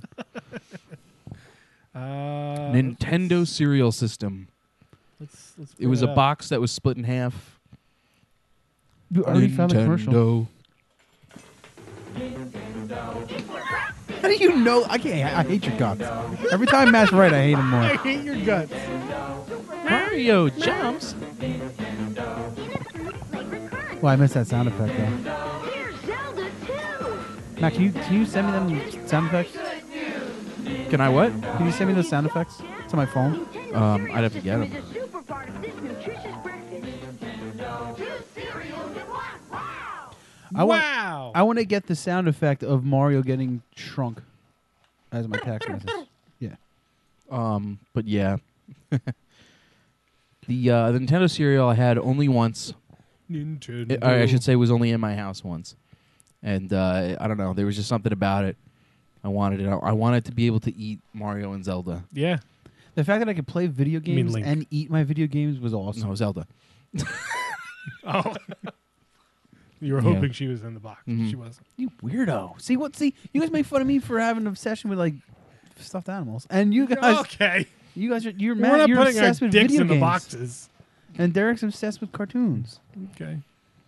Nintendo cereal system. Let's It was bring a up. box that was split in half. You already found the commercial. Nintendo. How do you know? I can't. I hate your guts. Every time Matt's right, I hate him more. I hate your guts. Mario jumps. Well, I missed that sound effect though. Here's Zelda too. Matt, can you send me them sound effects? Can I what? Can you send me those sound effects to my phone? I'd have to get Is them. a super part of this nutritious breakfast. Two cereals in one. Wow. Wow. I want to get the sound effect of Mario getting shrunk as my text message. Yeah. But yeah. The Nintendo cereal I had only once. Nintendo. I should say was only in my house once. And I don't know, there was just something about it. I wanted it. I wanted to be able to eat Mario and Zelda. Yeah. The fact that I could play video mean games Link. and eat my video games was awesome. No, Zelda. Oh. You were Yeah. hoping she was in the box. Mhm. She wasn't. You weirdo. See, you guys make fun of me for having an obsession with like stuffed animals, and you guys, Okay. you're We're mad. not You're putting our obsessed with dicks video in the games, boxes. and Derek's obsessed with cartoons. Okay.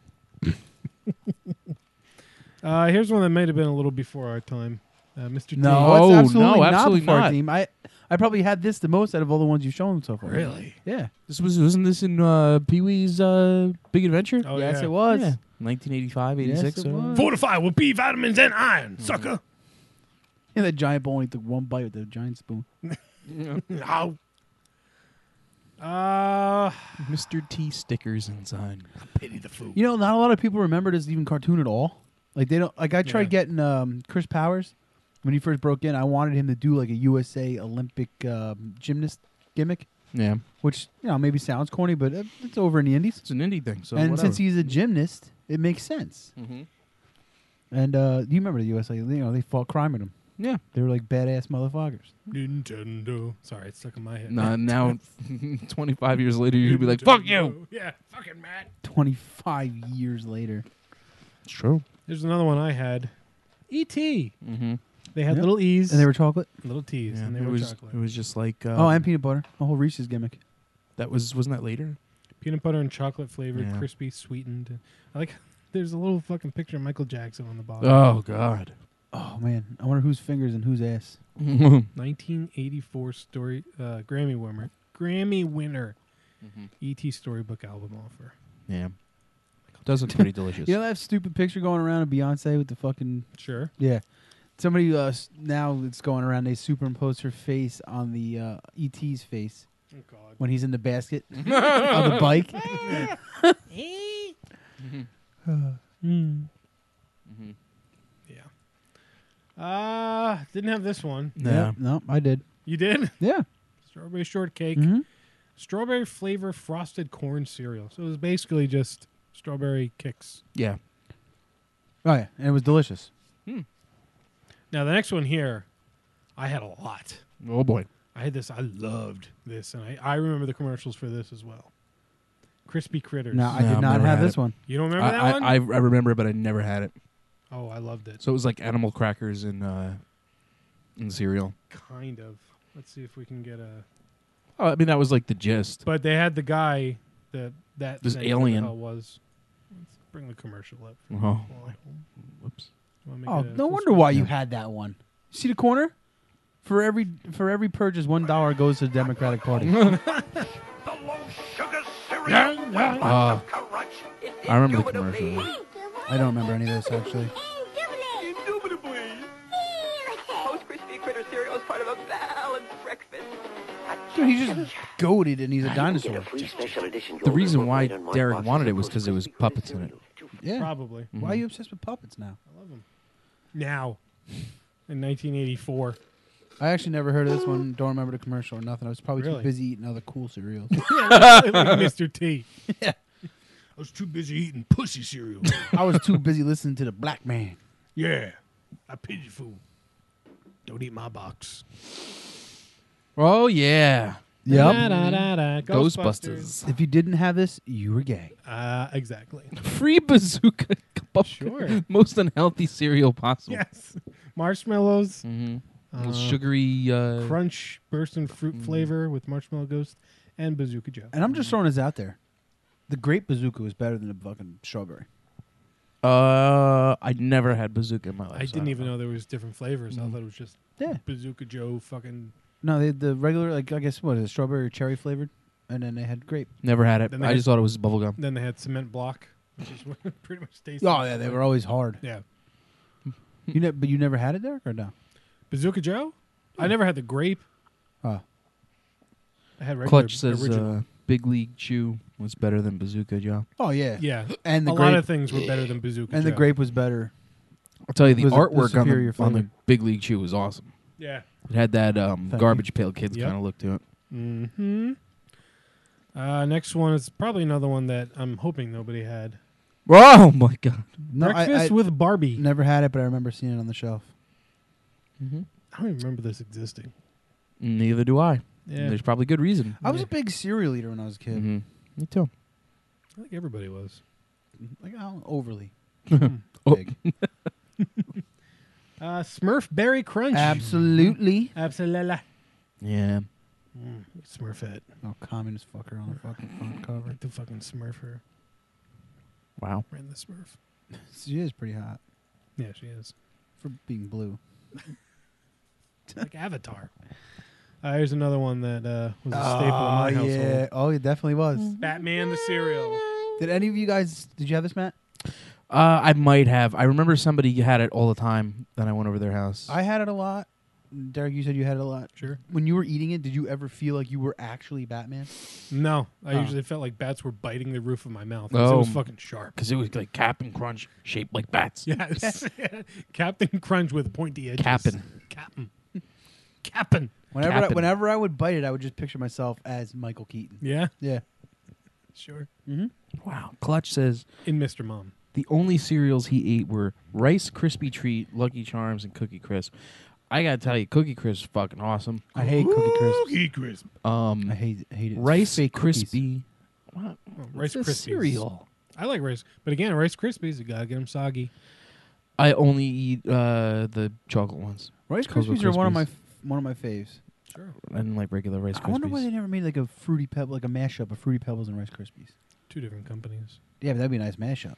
Here's one that might have been a little before our time. Mr. T. No, Oh, it's absolutely no, not absolutely before our not. team. I probably had this the most out of all the ones you've shown so far. Really? Yeah. Wasn't this in Pee-wee's Big Adventure? Oh, yes, yeah. it was. Yeah. 1985, 86. Yes, it was. Fortify with B vitamins and iron, sucker. Yeah, that giant bowl only took one bite with the giant spoon. Ow. Mr. T stickers inside. Pity the food. You know, not a lot of people remember this even cartoon at all. Like they don't. Like I tried Yeah. getting Chris Powers when he first broke in. I wanted him to do like a USA Olympic gymnast gimmick, Yeah. which maybe sounds corny, but it's over in the Indies. It's an indie thing. So and whatever. since he's a gymnast, it makes sense. Mhm. And you remember the USA? They fought crime with him. Yeah. They were like badass motherfuckers. Nintendo. Sorry, it's stuck in my head. Now, 25 years later, you'd be like, fuck you. Yeah, fucking Matt. 25 years later. It's true. There's another one I had. E.T. Mm-hmm. They had Yep. little E's And they were chocolate. little T's, Yeah, and they it were was chocolate. it was just like And peanut butter. A whole Reese's gimmick. wasn't that later? Peanut butter and chocolate flavored, Yeah. crispy, sweetened. I like. There's a little fucking picture of Michael Jackson on the bottom. Oh God. Oh man, I wonder whose fingers and whose ass. 1984 story Grammy winner. Grammy winner. E.T. storybook album offer. Yeah. Does look pretty delicious. You know that stupid picture going around of Beyonce with the fucking Sure. yeah. Somebody now it's going around. They superimposed her face on the ET's face Oh God. when he's in the basket on the bike. Yeah. Didn't have this one. Yeah. No, I did. You did? Yeah. Strawberry shortcake. Mhm. Strawberry flavor frosted corn cereal. So it was basically just strawberry kicks. Yeah. Oh yeah, and it was delicious. Now the next one here, I had a lot. Oh boy. I had this. I loved this, and I remember the commercials for this as well. Crispy Critters. No, I No, did I've not never have had this it. one. You don't remember that one? I remember it, but I never had it. Oh, I loved it. So it was like animal crackers and cereal. Kind of. Let's see if we can get a. Oh, I mean that was like the gist. But they had the guy that This thing, alien. whatever the hell was. Let's bring the commercial up. Oh. Whoops. Oh, no wonder why you had that one. See the corner? For every purchase, $1 goes to the Democratic Party. The low sugar cereal. I remember the commercial. I don't remember any of this actually. Indubitably. Most Crispy Critter cereal is part of a balanced breakfast. Dude, he's just goated and he's a dinosaur. The reason why Derek wanted it was because there was puppets in it. Yeah. Probably. Why are you obsessed with puppets now? I love them. Now, in 1984. I actually never heard of this one. Don't remember the commercial or nothing. I was probably Really? too busy eating other cool cereals. like Mr. T. Yeah. I was too busy eating pussy cereal. I was too busy listening to the Black Man. Yeah. I pigeon food. Don't eat my box. Oh yeah. Da-da-da-da. Ghostbusters. If you didn't have this, you were gay. Exactly. Free bazooka. Sure. Most unhealthy cereal possible. Yes. Marshmallows. Mm-hmm. Sugary. Crunch burst and fruit flavor with Marshmallow Ghost and Bazooka Joe. And I'm just throwing this out there. The Great Bazooka was better than the fucking strawberry. I never had bazooka in my life. I so didn't don't even know. know there was different flavors. I thought it was just Yeah. Bazooka Joe fucking. No, they had the regular, like, I guess, what is it, strawberry or cherry flavored? And then they had grape. Never had it. Then they I had- just thought it was bubblegum. Then they had cement block, which is what pretty much tastes. Oh, yeah, they were always hard. Yeah. But you never had it, Derek, or no? Bazooka Joe? I never had the grape. Oh. I had regular Clutch says original. Big League Chew was better than Bazooka Joe. Oh, yeah. Yeah. And the a grape. lot of things were better than Bazooka And Joe. the grape was better. I'll tell you, the Was it the artwork on superior the flavor? Big League Chew was awesome. Yeah. It had that you. Garbage Pail Kids Yep. kind of look to it. Mm-hmm. Next one is probably another one that I'm hoping nobody had. Oh my god! No, Breakfast I with Barbie. never had it, but I remember seeing it on the shelf. Mm-hmm. I don't even remember this existing. Neither do I. Yeah. There's probably good reason. I was a big cereal eater when I was a kid. Mm-hmm. Me too. I think everybody was. Like, overly Oh. big. Smurf Berry Crunch. Absolutely. Absolutely. Yeah. Smurfette. Oh, communist fucker on the fucking front cover. Like the fucking Smurfer. Wow. Ran the Smurf. She is pretty hot Yeah, she is. for being blue. Like Avatar. Here's another one that was a staple in my household. Yeah. Oh, it definitely was. Batman the cereal. Did any of you guys, did you have this, Matt? I might have. I remember somebody had it all the time. Then I went over their house. I had it a lot. Derek, you said you had it a lot. Sure. When you were eating it, did you ever feel like you were actually Batman? No, I Oh. usually felt like bats were biting the roof of my mouth. 'Cause it was fucking sharp. Because it was like Cap'n Crunch shaped like bats. Yes. Captain Crunch with pointy edges. Cap'n. Cap'n. Whenever I would bite it, I would just picture myself as Michael Keaton. Yeah? Yeah. Sure. Wow. Clutch says In Mr. Mom. the only cereals he ate were Rice Krispie Treat, Lucky Charms, and Cookie Crisp. I gotta tell you, Cookie Crisp is fucking awesome. I hate Cookie Crisp. Cookie Crisp. I hate it. It's Rice fake cookies. Crispy. What? Rice It's a Krispies. cereal. I like Rice. But again, Rice Krispies, you gotta get them soggy. I only eat the chocolate ones. Rice Cocoa Krispies are one of Krispies. my faves. Sure. I didn't like regular Rice Krispies. I wonder why they never made like a fruity pebble, like a mashup of Fruity Pebbles and Rice Krispies. Two different companies. Yeah, but that'd be a nice mashup.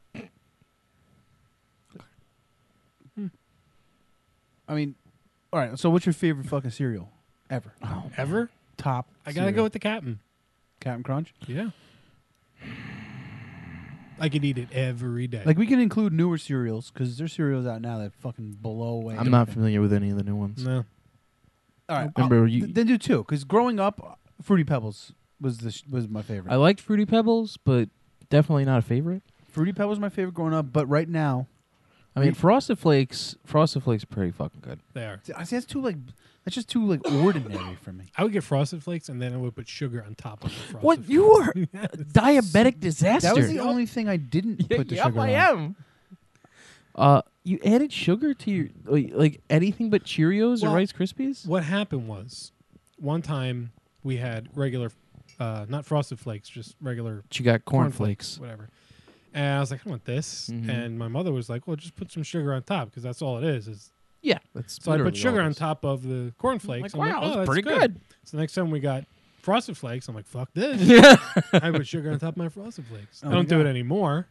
I mean, all right. So, what's your favorite fucking cereal ever? Ever? Top. I gotta go with the Captain. Captain Crunch. Yeah. I could eat it every day. Like we can include newer cereals because there's cereals out now that fucking blow away. I'm not everything. familiar with any of the new ones. no. All right, Remember you- then do two because growing up, Fruity Pebbles was my favorite. I liked Fruity Pebbles, but definitely not a favorite. Fruity Pebbles was my favorite growing up, but right now, I mean, Frosted Flakes are pretty fucking good. They are. I see that's just too like ordinary for me. I would get Frosted Flakes and then I would put sugar on top of the Frosted What? Flakes. You are a diabetic disaster. That was the only thing I didn't put the sugar on. am. You added sugar to your like anything but Cheerios Well, or Rice Krispies? What happened was, one time we had regular, not Frosted Flakes, just regular You got cornflakes. whatever. And I was like, I don't want this. Mhm. And my mother was like, well, just put some sugar on top because that's all it is. Yeah, that's So I put literally sugar all it on is. top of the cornflakes. Like, I'm wow, oh, that's that's pretty good. So next time we got Frosted Flakes, I'm like, fuck this. I put sugar on top of my Frosted Flakes. Oh, I don't do yeah. it anymore.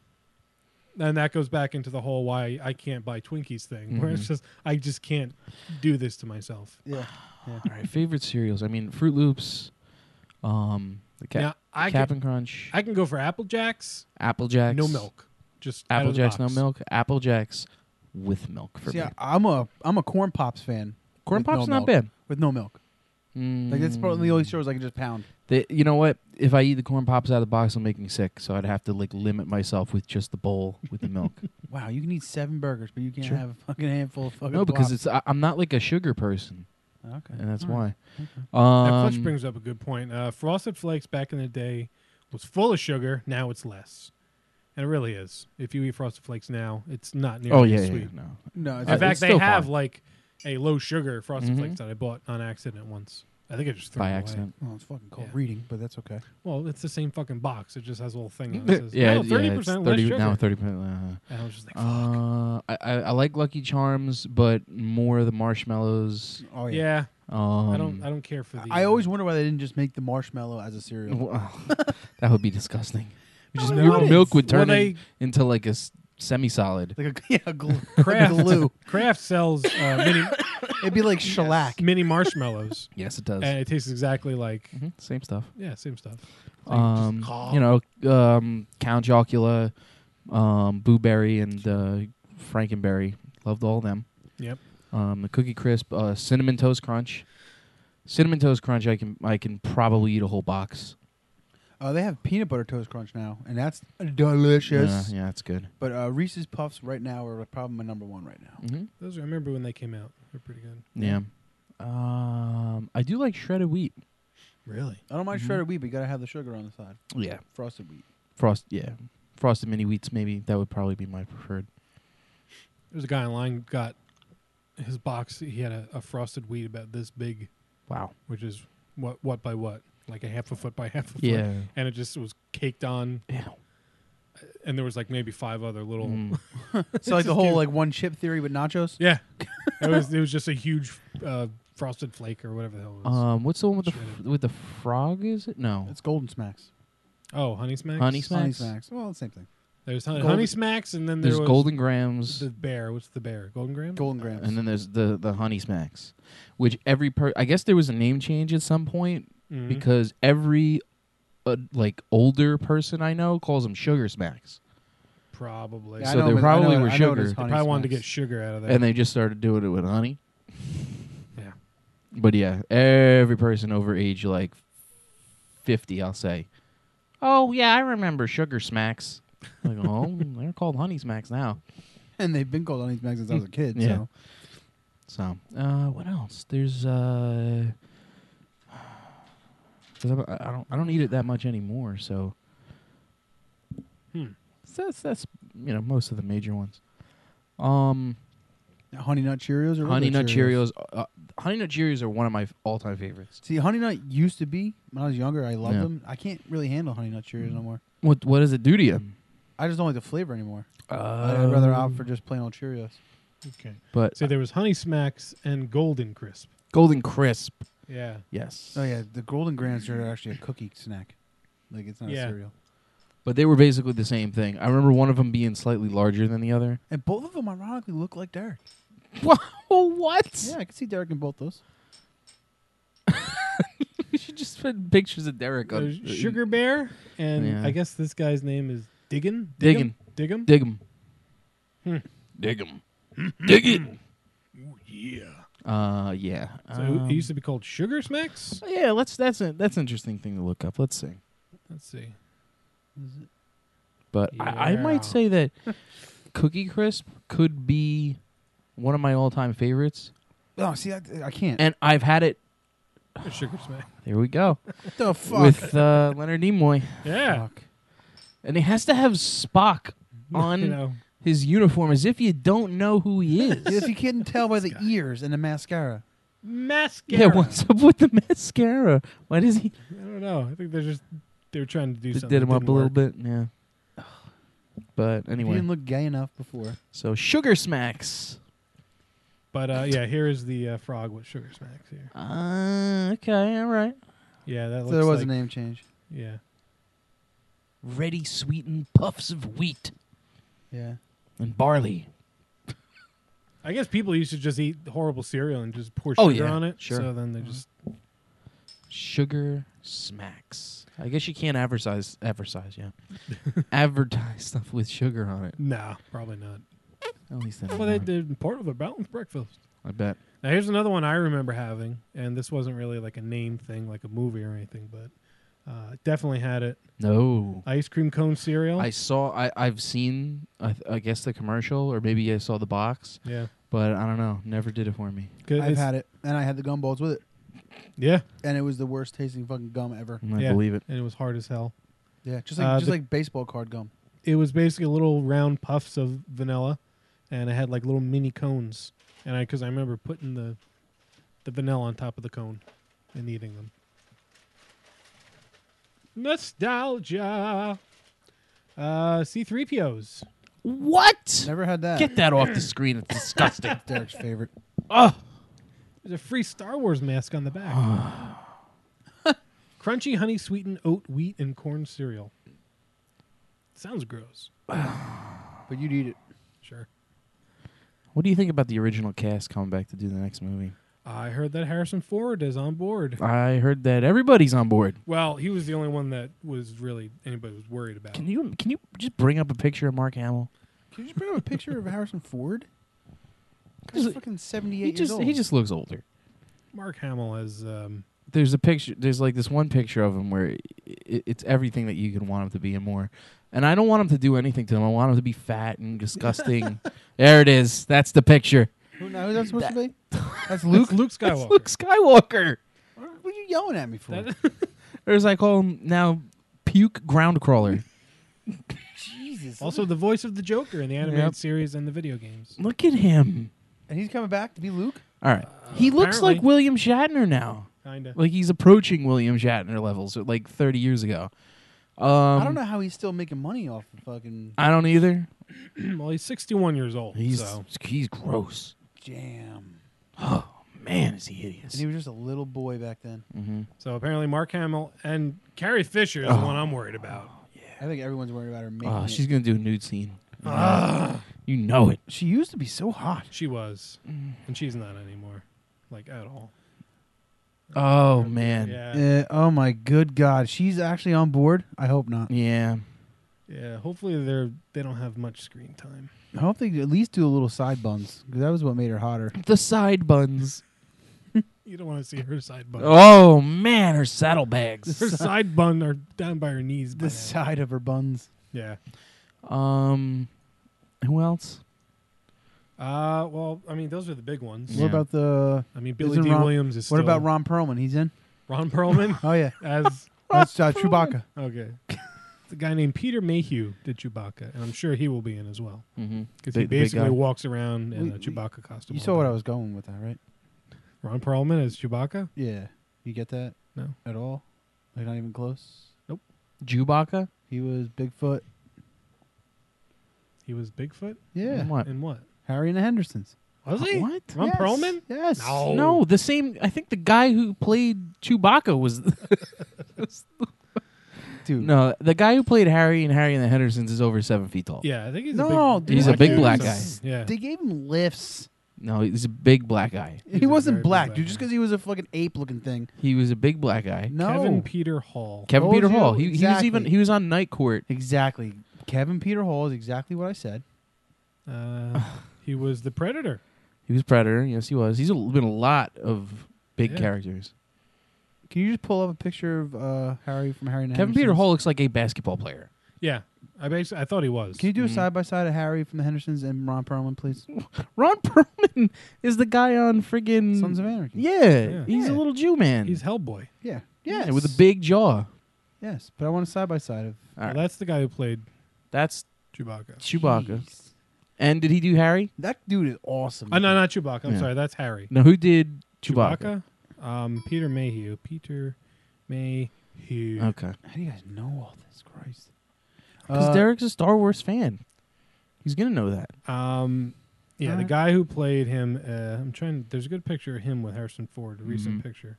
And that goes back into the whole why I can't buy Twinkies thing, where it's just I just can't do this to myself. Yeah. All right, favorite cereals. I mean, Fruit Loops, the Now I Cap'n can, Crunch, I can go for Apple Jacks, Apple Jacks, no milk, just out Apple of the Jacks, no box. milk, Apple Jacks with milk for See, me. I'm a Corn Pops fan. Corn with Pops no not milk. bad. With no milk. Like that's probably the only cereals I can just pound. You know what? If I eat the Corn Pops out of the box, it'll make me sick. So I'd have to like limit myself with just the bowl with the milk. Wow, you can eat 7 burgers, but you can't Sure. have a fucking handful of fucking. No, because Pops. I'm not like a sugar person, Okay, and that's All right. why. That Clutch brings up a good point. Frosted Flakes back in the day was full of sugar. Now it's less, and it really is. If you eat Frosted Flakes now, it's not nearly Oh yeah, as yeah, sweet. no. No, In it's fact, it's they still have fine. like a low sugar Frosted Mhm. Flakes that I bought on accident once. I think I just threw By it away. accident. well, it's fucking called Yeah. reading, but that's okay. Well, it's the same fucking box. It just has a little thing on it. That says, Yeah, no, 30% it's less 30 sugar. now. 30%. And I was just like, fuck. I like Lucky Charms, but more of the marshmallows. Oh yeah, I Um, don't care for the. I always wonder why they didn't just make the marshmallow as a cereal. well, that would be disgusting. Just No, milk, it milk is. would turn Well, they- into like a semi-solid. Like a glue. Kraft glue. Kraft sells It'd be like shellac. mini marshmallows, Yes, it does. and it tastes exactly like Same stuff. same stuff. Count Chocula, Boo Berry, and Frankenberry. Loved all of them. Yep. The Cookie Crisp, Cinnamon Toast Crunch. Cinnamon Toast Crunch, I can probably eat a whole box. They have peanut butter toast crunch now, and that's delicious. Yeah, that's good. But Reese's Puffs right now are probably my number one right now. Mm-hmm. Those I remember when they came out. They're pretty good. Yeah. I do like shredded wheat. Really? I don't mind shredded wheat, but you gotta have the sugar on the side. Yeah. Frosted wheat. Frosted mini wheats, maybe. That would probably be my preferred. There's a guy online got his box. He had a frosted wheat about this big, Wow. which is what by what, like a half a foot by half a foot. Yeah. And it just was caked on, Yeah. and there was like maybe 5 other little. Mm. So like the just whole cute. like one chip theory with nachos. Yeah, it was just a huge frosted flake or whatever the hell it was. What's the one with Shredded. with the frog? Is it no? It's Golden Smacks. Oh, Honey Smacks. Honey Honey Smacks? Smacks. Well, same thing. There's Golden- Honey Smacks, and then There's there was Golden Grams, the bear. What's the bear? Golden Graham. Golden Grams. and then there's the Honey Smacks, which I guess there was a name change at some point Mhm. because every like older person I know calls them Sugar Smacks, Probably. Yeah, I so know they them as- probably I know were it as sugar. They Honey probably wanted to Smacks. get sugar out of that. and they just started doing it with honey. Yeah. But yeah, every person over age like 50, I'll say, "Oh yeah, I remember Sugar Smacks." Like, oh, they're called Honey Smacks now. And they've been called Honey Smacks since I was a kid. Yeah. So So, what else? There's 'cause I don't eat it that much anymore. So, that's most of the major ones. Honey Nut Cheerios or Honey regular Nut Cheerios. Honey Nut Cheerios are one of my all-time favorites. See, Honey Nut used to be when I was younger. I loved Yeah. them. I can't really handle Honey Nut Cheerios no more. What does it do to you? I just don't like the flavor anymore. I'd rather opt for just plain old Cheerios. Okay. But So there was Honey Smacks and Golden Crisp. Golden Crisp. Yeah. Yes. Oh yeah, the Golden Grams are actually a cookie snack. Like it's not Yeah. a cereal. But they were basically the same thing. I remember one of them being slightly larger than the other. And both of them ironically look like Derek. What? Yeah, I can see Derek in both those. We should just put pictures of Derek on There's Sugar Bear, and Yeah. I guess this guy's name is Diggin'? Diggin'. Diggin'? Dig 'em. Hmm. Dig 'em. Dig it. Yeah. Yeah. So it used to be called Sugar Smacks? Yeah, that's an interesting thing to look up. Let's see. Let's see. But I Yeah. might say that Cookie Crisp could be one of my all-time favorites. Oh, see, I can't. And I've had it. A Sugar Smack. There we go. What the fuck? With Leonard Nimoy. Yeah. Fuck. And he has to have Spock on You know. his uniform as if you don't know who he is. If you couldn't tell by the ears and the mascara. Mascara. Yeah, what's up with the mascara? Why does he I don't know. I think they were trying to do just something. did him that up a didn't little work. bit? Yeah. But He anyway, didn't look gay enough before. so Sugar Smacks. But yeah, here is the frog with Sugar Smacks here. Okay, all right. Yeah, that So looks there was like, a name change. Yeah. Ready sweetened puffs of wheat Yeah. and barley. I guess people used to just eat horrible cereal and just pour Oh, sugar yeah, on it. sure. So then they just Sugar Smacks. I guess you can't advertise, yeah. Advertise stuff with sugar on it. no, probably not. At least Well, they did part of a balanced breakfast. I bet. Now here's another one I remember having, and this wasn't really like a name thing, like a movie or anything, but definitely had it. No. Ice cream cone cereal. I've seen, I guess, the commercial, or maybe I saw the box, Yeah. but I don't know. Never did it for me. I've had it, and I had the gumballs with it, Yeah, and it was the worst tasting fucking gum ever. I Yeah. believe it. and it was hard as hell. Yeah, just The- like baseball card gum. It was basically little round puffs of vanilla, and it had like little mini cones. And because I remember putting the vanilla on top of the cone and eating them. Nostalgia. C-3POs. What? Never had that. Get that off the screen. It's disgusting. Derek's favorite. Oh. There's a free Star Wars mask on the back. Crunchy honey sweetened oat, wheat, and corn cereal. Sounds gross. But you'd eat it. Sure. What do you think about the original cast coming back to do the next movie? I heard that Harrison Ford is on board. I heard that everybody's on board. Well, he was the only one that was really anybody was worried about. Can you just bring up a picture of Mark Hamill? Can you just bring up a picture of Harrison Ford? He's He's fucking 78 years old. He just looks older. Mark Hamill has There's a picture. There's like this one picture of him where it's everything that you can want him to be and more. And I don't want him to do anything to him. I want him to be fat and disgusting. There it is. That's the picture. Who's that supposed to be? That's Luke. Luke Skywalker. Luke Skywalker. What are you yelling at me for? Or as I call him now, Puke Groundcrawler. Jesus. Also the voice of the Joker in the animated Yep. series and the video games. Look at him. And he's coming back to be Luke? All right. He looks apparently. like William Shatner now. Kinda. Like he's approaching William Shatner levels, like 30 years ago. I don't know how he's still making money off of fucking I don't either. Well, he's 61 years old. He's gross. jam. Oh man, is he And hideous? he was just a little boy back then. Mm-hmm. So apparently Mark Hamill and Carrie Fisher is the one I'm worried about. I think everyone's worried about her making Oh, it. she's gonna do a nude scene. You know it. She used to be so hot. She was. And she's not anymore. Like at all. Oh man. Yeah. Oh my good God. She's actually on board? I hope not. Yeah. Yeah. Hopefully they don't have much screen time. I hope they at least do a little side buns, because that was what made her hotter. The side buns. You don't want to see her side bun. Oh man, her saddlebags. Her side bun are down by her knees. by The now. side of her buns. Yeah. Who else? Well, I mean, those are the big ones. Yeah. What about the... I mean, Billy Isn't D. Ron- Williams is What still... about Ron Perlman? He's in? Ron Perlman Oh, yeah. as... That's Chewbacca. Okay. The guy named Peter Mayhew did Chewbacca, and I'm sure he will be in as well. Mm-hmm. Because he basically walks around in a Chewbacca costume. You all saw what day. I was going with that, right? Ron Perlman as Chewbacca? Yeah. You get that? No. At all? Like, not even close? Chewbacca? He was Bigfoot. He was Bigfoot? Yeah. In what? In what? Harry and the Hendersons. Was he? What? Ron Yes. Perlman? Yes. No. No, the same. I think the guy who played Chewbacca was. Dude. No, the guy who played Harry and the Hendersons is over 7 feet tall. Yeah, I think he's No, a big... dude. He's a big black dude. guy. Yeah. They gave him lifts. No, he's a big black guy. He's He a wasn't very black, big dude. black Just guy. because he was a fucking ape-looking thing. He was a big black guy. No. Kevin Peter Hall. Kevin Told Peter you. Hall. He was Exactly. he was on Night Court. Exactly. Kevin Peter Hall is exactly what I said. He was the Predator. He was Predator. Yes, he was. He's been a lot of big Yeah. characters. Can you just pull up a picture of Harry from Harry and the Kevin Peter Hendersons? Hall looks like a basketball player. Yeah, I thought he was. Can you do a side by side of Harry from the Hendersons and Ron Perlman, please? Ron Perlman is the guy on friggin' Sons of Anarchy. Yeah, he's Yeah. a little Jew man. He's Hellboy. Yeah. yeah, Yes. with a big jaw. Yes, but I want a side by side of. All right. Well, that's the guy who played That's Chewbacca. Chewbacca. And did he do Harry? That dude is awesome. No, not Chewbacca. I'm Yeah. sorry, that's Harry. No, who did Chewbacca? Peter Mayhew. Peter Mayhew. Okay. How do you guys know all this? Christ. Because Derek's a Star Wars fan. He's gonna know that. Yeah, the Alright. guy who played him. I'm trying. There's a good picture of him with Harrison Ford. A recent picture.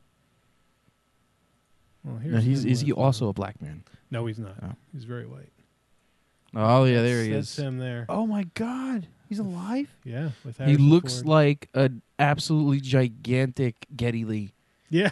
Well, No, here's him is he with, also a black man? No, he's not. Oh. He's very white. Oh yeah, there he That's is. him there. Oh my God, he's alive. Yeah, with He Harrison looks Ford. like an absolutely gigantic Geddy Lee. Yeah.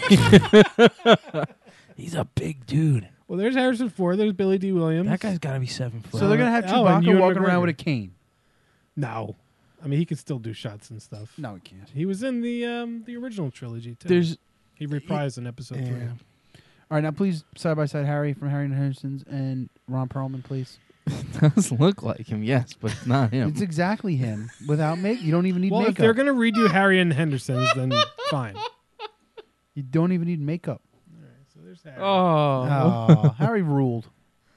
He's a big dude. Well, there's Harrison Ford. There's Billy D. Williams. That guy's got to be 7 foot. So they're gonna have Oh, and Chewbacca Ewan walking McGregor. around with a cane. No, I mean he can still do shots and stuff. No, he can't. He was in the original trilogy too. There's he reprised in episode 3. yeah. All right, now please side by side Harry from Harry and the Hendersons and Ron Perlman, please. does look like him, yes, but it's not him. It's exactly him without make. You don't even need Well, makeup. if they're gonna redo Harry and the Hendersons, then fine. You don't even need makeup. So there's Harry. Oh. Oh, Harry ruled.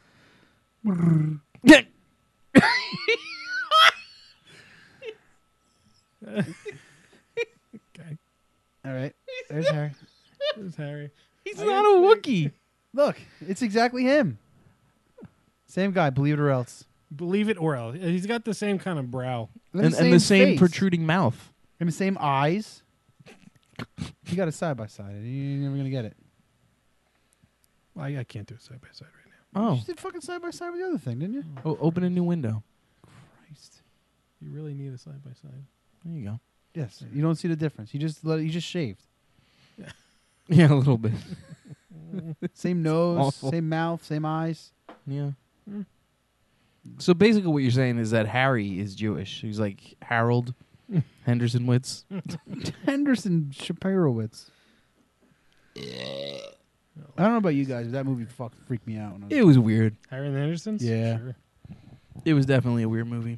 Okay, All right, there's Harry. there's Harry. He's not a Wookiee. Look, it's exactly him. Same guy, believe it or else. Believe it or else, he's got the same kind of brow. And the same face. protruding mouth. And the same eyes. You got a side by side. You're never gonna get it. Well, I can't do it side by side right now. Oh. You just did fucking side by side with the other thing, didn't you? Oh, open a new window. Christ. You really need a side by side. There you go. Yes. You don't see the difference. You just shaved. Yeah, a little bit. Same nose, Awful. same mouth, same eyes. Yeah. So basically, what you're saying is that Harry is Jewish. He's like Harold Henderson-Witz. Henderson Shapirowitz. I don't know about you guys, but that movie fucking freaked me out. When I was It was weird. Harry and the Hendersons. Yeah. Sure. It was definitely a weird movie.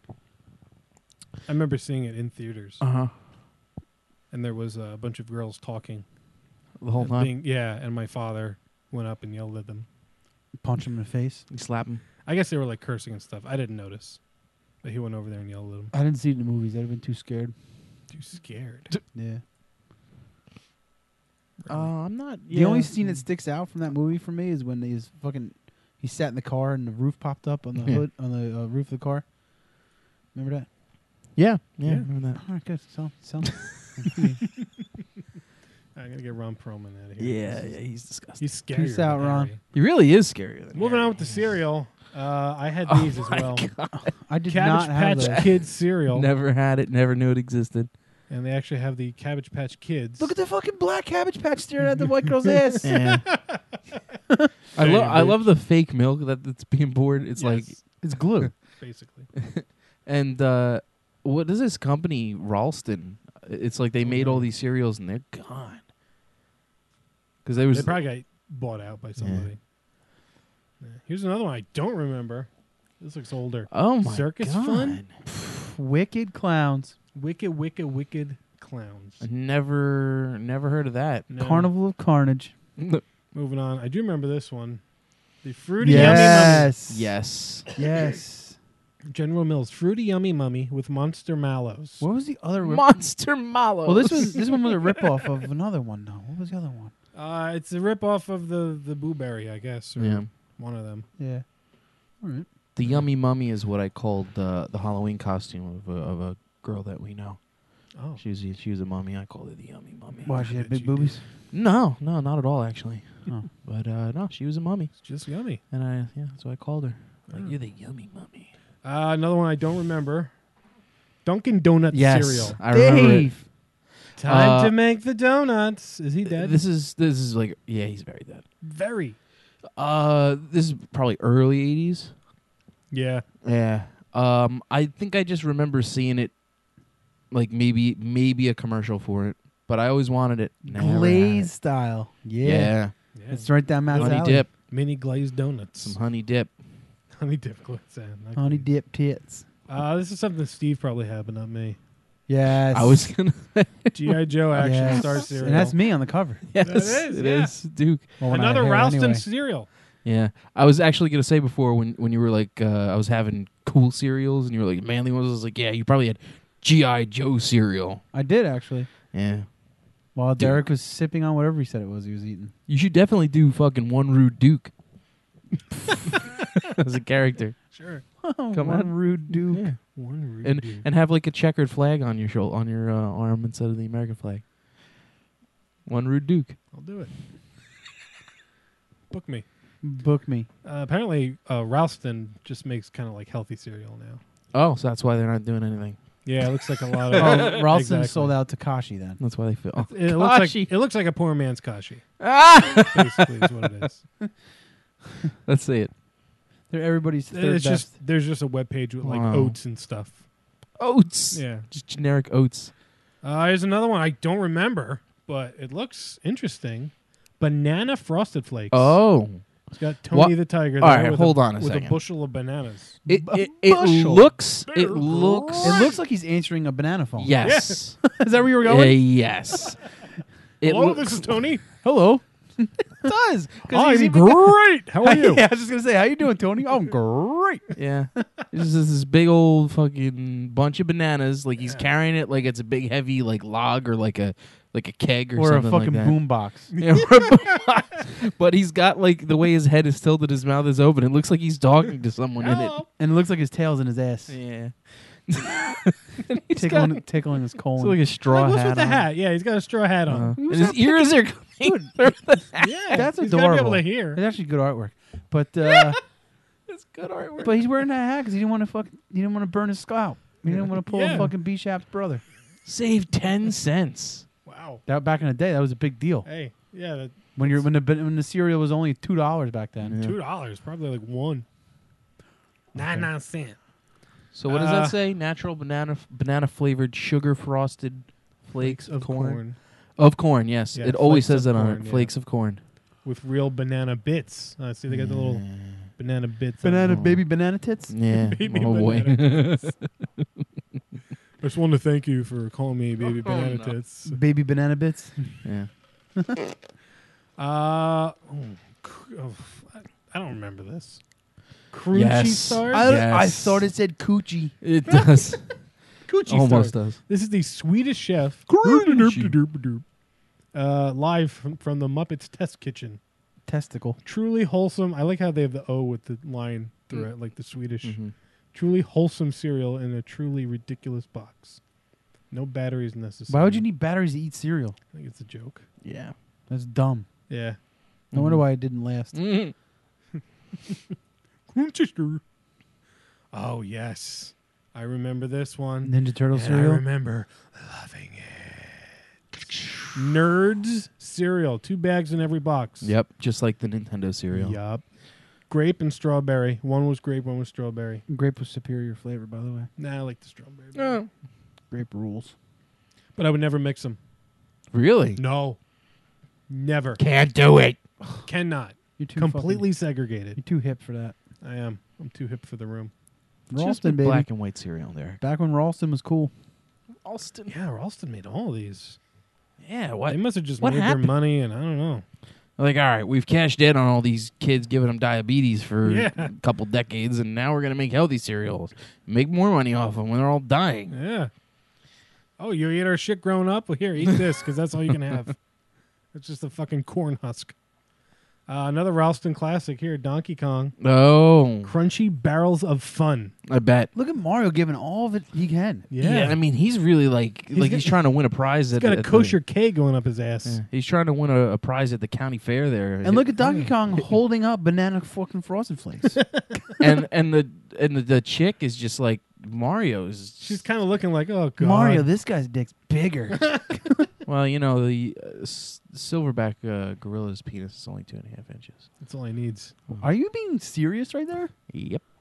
I remember seeing it in theaters, Uh-huh. and there was a bunch of girls talking. The whole and time. and my father went up and yelled at them. punch him in the face. You slap him. I guess they were like cursing and stuff. I didn't notice, but he went over there and yelled at them. I didn't see it in the movies. I'd have been too scared. Too scared. Yeah. I'm not. The only scene that sticks out from that movie for me is when he sat in the car and the roof popped up on the Yeah. hood on the roof of the car. Remember that? Yeah. Yeah. Remember that. All right, good. So I'm gonna get Ron Perlman out of here. Yeah, he's disgusting. He's scary. Peace out, Ron. He really is scarier than Moving Harry. on with the cereal. I had Oh these as my well. God. I did Cabbage not have Patch those. Kids cereal, Never had it. Never knew it existed. and they actually have the Cabbage Patch Kids. Look at the fucking black Cabbage Patch staring at the white girl's ass. Yeah. I love the fake milk that's being poured. It's like Yes, It's glue. basically. and what is this company Ralston? It's like they made all these cereals and they're gone. Because they was They probably got bought out by somebody. Yeah. Here's another one I don't remember. This looks older. oh my Circus God. Fun? Wicked clowns. Wicked Clowns. I never heard of that. No. Carnival of Carnage. Moving on. I do remember this one. The Fruity Yes. Yes. Yes. Yummy Mummy. General Mills Fruity Yummy Mummy with Monster Mallows. What was the other? Monster Mallows. Well, this one was a ripoff of another one. though. What was the other one? It's a ripoff of the Boo Berry, I guess. Or Yeah. one of them. Yeah. All right. The Yummy Mummy is what I called the Halloween costume of a girl that we know. Oh. She was a mummy. I called her the Yummy Mummy. Why she I had bet big you boobies? No, not at all actually. Oh. But no, she was a mummy, It's just yummy. and that's what I called her. Like, Oh. you're the Yummy Mummy. Another one I don't remember. Dunkin' Donuts Yes, cereal. I remember it. Dave. Time to make the donuts. Is he dead? This is like he's very dead. Very. This is probably early '80s. Yeah. Yeah. I think I just remember seeing it, like maybe a commercial for it, but I always wanted it. Never had Glaze it. style. Yeah. Yeah. It's right down Matt's Honey alley. dip. Mini glazed donuts. Some honey dip. Honey dip glazed. Honey dip tits. This is something Steve probably had, but not me. Yes. I was gonna. G.I. Joe Action Yes. Star cereal. And that's me on the cover. Yes, That is, it yeah. is, Duke. Well, when I Another had hair Ralston anyway. cereal. Yeah, I was actually gonna say before when you were like, I was having cool cereals, and you were like manly ones. I was like, yeah, you probably had G.I. Joe cereal. I did actually. Yeah, While Dude. Derek was sipping on whatever he said it was he was eating. you should definitely do fucking One Rude Duke as a character. Sure. Come One on. rude Duke. Yeah. One rude And dude. and have like a checkered flag on your shoulder, on your arm instead of the American flag. One Rude Duke. I'll do it. Book me. Book me. Apparently, Ralston just makes kind of like healthy cereal now. Oh, so that's why they're not doing anything. Yeah, it looks like a lot of. Oh, Ralston Exactly. sold out to Kashi then. That's why they feel. Oh, It looks like Kashi. it looks like a poor man's kashi. Ah! Basically, is what it is. Let's see it. They're everybody's third It's best. just there's just a web page with like Wow. oats and stuff. Oats. Yeah. Just generic oats. There's another one I don't remember, but it looks interesting. Banana Frosted Flakes. Oh. It's got Tony What? the Tiger. All there right, with hold on a with second. a bushel of bananas. It bushel. looks They're It looks like he's answering a banana phone. yes. Is that where you were going? Yes. It Hello, looks- this is Tony. Hello. It does. 'Cause I'm he's even- great. How are you? Yeah, I was just gonna say, how you doing, Tony? I'm great. Yeah. It's just this big old fucking bunch of bananas. Like he's carrying it like it's a big heavy like log or like a keg or Or a something fucking like that. boom box. Yeah, or a boombox. But he's got like the way his head is tilted, his mouth is open. It looks like he's talking to someone in it. And it looks like his tail's in his ass. Yeah. Tickling his colon. It's like a straw What's hat. with the on. hat? Yeah, he's got a straw hat on. And his ears are coming through the hat. Yeah, That's he's gotta be adorable. able to hear. It's actually good artwork. But It's good artwork. but he's wearing that hat because he didn't want to burn his scalp. He didn't want to pull Yeah. a fucking B-Shap's brother. Save 10 cents. Wow. That back in the day, that was a big deal. Hey, yeah, When the cereal was only $2 back then. $2, probably like one. 99 cents. So what does that say? Natural banana flavored sugar frosted flakes of corn. Of corn, yes. Yeah, it always flakes says of that on corn, it. yeah. Flakes of corn. With real banana bits. See, they got the little banana bits. on Banana them. baby banana tits. Yeah. Baby oh boy. banana tits. I just wanted to thank you for calling me baby Oh, banana no. tits. Baby banana bits. Yeah. I don't remember this. Crunchy Yes. stars. I Yes. thought it said coochie. It does. Coochie Almost stars. does. This is the Swedish chef. Crunchy. Live from the Muppets Test Kitchen. Testicle. Truly wholesome. I like how they have the O with the line through it, like the Swedish. Mhm. Truly wholesome cereal in a truly ridiculous box. No batteries necessary. Why would you need batteries to eat cereal? I think it's a joke. Yeah. That's dumb. Yeah. No wonder why it didn't last. Mhm. Crunchy. Oh yes, I remember this one. Ninja Turtle And cereal. I remember loving it. Nerds cereal, 2 bags in every box. Yep. Just like the Nintendo cereal. Yup. Grape and strawberry. One was grape, one was strawberry. Grape was superior flavor, by the way. Nah, I like the strawberry. Oh. Grape rules. But I would never mix them. Really? No. Never. Can't do it. Cannot. You're too Completely You're segregated. too hip for that. I am. I'm too hip for the room. Just Ralston, put baby. black and white cereal there. Back when Ralston was cool. Alston. Yeah, Ralston made all these. Yeah. What? They must have just what made happened? their money, and I don't know. Like, all right, we've cashed in on all these kids giving them diabetes for Yeah. a couple decades, and now we're going to make healthy cereals. Make more money off them when they're all dying. Yeah. Oh, you ate our shit growing up? Well, here, eat this, because that's all you can have. It's just a fucking corn husk. Another Ralston classic here, Donkey Kong. Oh, Crunchy Barrels of Fun. I bet. Look at Mario giving all of it he can. Yeah. I mean, he's really got- he's trying to win a prize. He's got a kosher K going up his ass. Yeah, he's trying to win a prize at the county fair there. And look at Donkey Kong holding up banana fucking Frosted Flakes. and the chick is just like Mario's. She's kind of looking like, oh, God. Mario, this guy's dick's bigger. Well, you know, the silverback gorilla's penis is only 2.5 inches. That's all he needs. Are you being serious right there? Yep.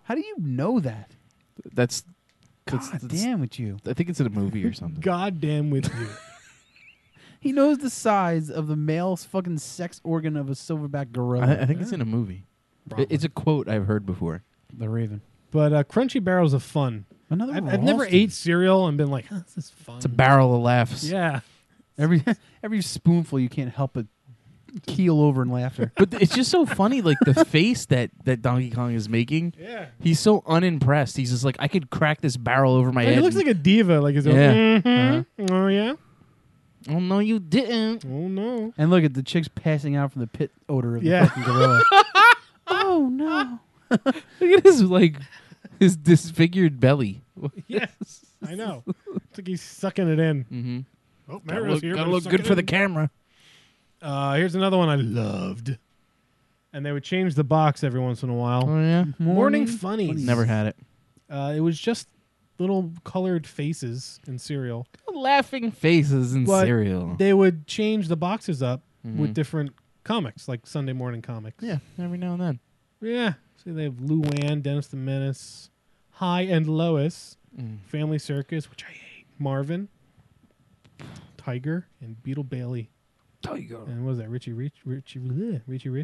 How do you know that? That's God damn with you. I think it's in a movie or something. God damn with you. He knows the size of the male fucking sex organ of a silverback gorilla. I think it's in a movie. Probably. It's a quote I've heard before. The Raven. But Crunchy Barrels of fun. Another I've never Ralston. ate cereal and been like, oh, this is fun. It's a barrel of laughs. Yeah. Every spoonful, you can't help but keel over in laughter. But it's just so funny, like the face that Donkey Kong is making. Yeah. He's so unimpressed. He's just like, I could crack this barrel over my Like, head. he looks like a diva. Like, oh, yeah? Oh, no, you didn't. Oh, no. And look at the chick's passing out from the pit odor of the Yeah. fucking gorilla. Oh no! Look at his, like, his disfigured belly. Yes. I know. It's like he's sucking it in. Mm-hmm. Oh, Gotta Mario's look, here. gotta better look suck good it for the in. camera. Here's another one I loved. And they would change the box every once in a while. Oh, yeah? Morning Funnies. Never had it. It was just little colored faces in cereal. Laughing faces in But cereal. They would change the boxes up with Mhm. different comics, like Sunday morning comics. Yeah, every now and then. Yeah. See, they have Luann, Dennis the Menace, High and Lois, Family Circus, which I hate, Marvin, Tiger, and Beetle Bailey. Tiger. And what was that? Richie Rich? In the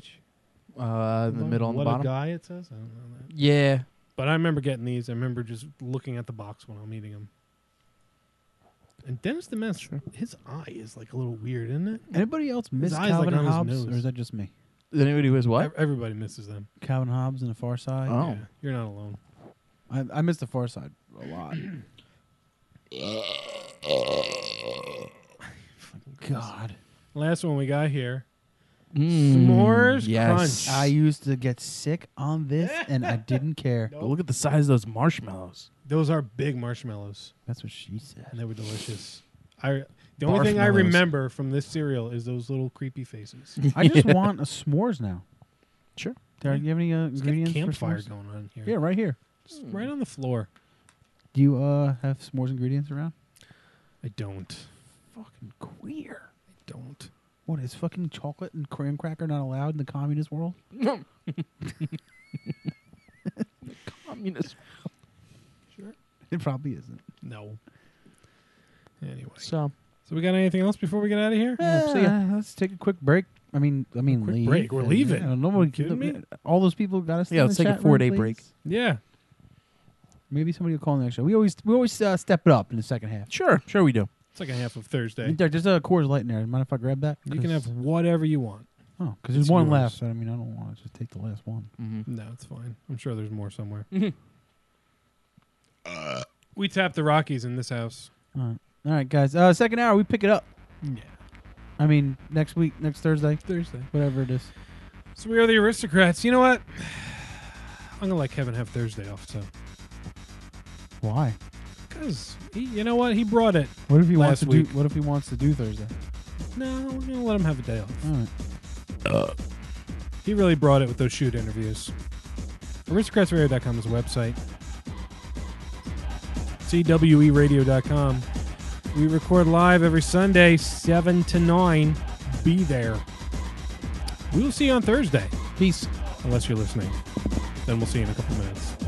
What middle and the bottom. a guy, it says. I don't know that. Yeah. But I remember getting these. I remember just looking at the box when I'm eating them. And Dennis the Menace, his eye is like a little weird, isn't it? Anybody else miss eyes, Calvin like, and on Hobbes, his or nose. is that just me? Anybody was what? Everybody misses them. Calvin Hobbes and the Far Side. Oh. Yeah, you're not alone. I miss the Far Side a lot. God. Last one we got here. S'mores yes. Crunch. I used to get sick on this, and I didn't care. But look at the size of those marshmallows. Those are big marshmallows, That's what she said. and they were delicious. The only thing I Barfmallows. remember from this cereal is those little creepy faces. I just want a s'mores now. Sure. Do you have any Let's get a ingredients campfire for s'mores? going on here. Yeah, right here. Just right on the floor. Do you have s'mores ingredients around? I don't. Fucking queer. I don't. What, is fucking chocolate and graham cracker not allowed in the communist world? Communist. Sure. It probably isn't. No. Anyway. So So we got anything else before we get out of here? So yeah, let's take a quick break. I mean, Quick leave. break. We're leaving. I don't know. You kidding me? All those people got us. Yeah, let's take a 4-day break. Yeah. Maybe somebody will call in the next show. We always step it up in the second half. Sure we do. Second half of Thursday. There's a Coors Light in there. Mind if I grab that? You can have whatever you want. Oh, because there's It's one yours. left. So I mean, I don't want to just take the last one. Mm-hmm. No, it's fine. I'm sure there's more somewhere. Mhm. We tapped the Rockies in this house. All right, guys. Second hour, we pick it up. Yeah. I mean, next week, next Thursday, whatever it is. So we are the Aristocrats. You know what? I'm gonna let Kevin have Thursday off. So Why? because you know what, he brought it. What if he Last wants to week. do? What if he wants to do Thursday? No, we're gonna let him have a day off. All right. He really brought it with those shoot interviews. Aristocratsradio.com is a website. CWEradio.com. We record live every Sunday, 7 to 9. Be there. We will see you on Thursday. Peace. Unless you're listening. Then we'll see you in a couple minutes.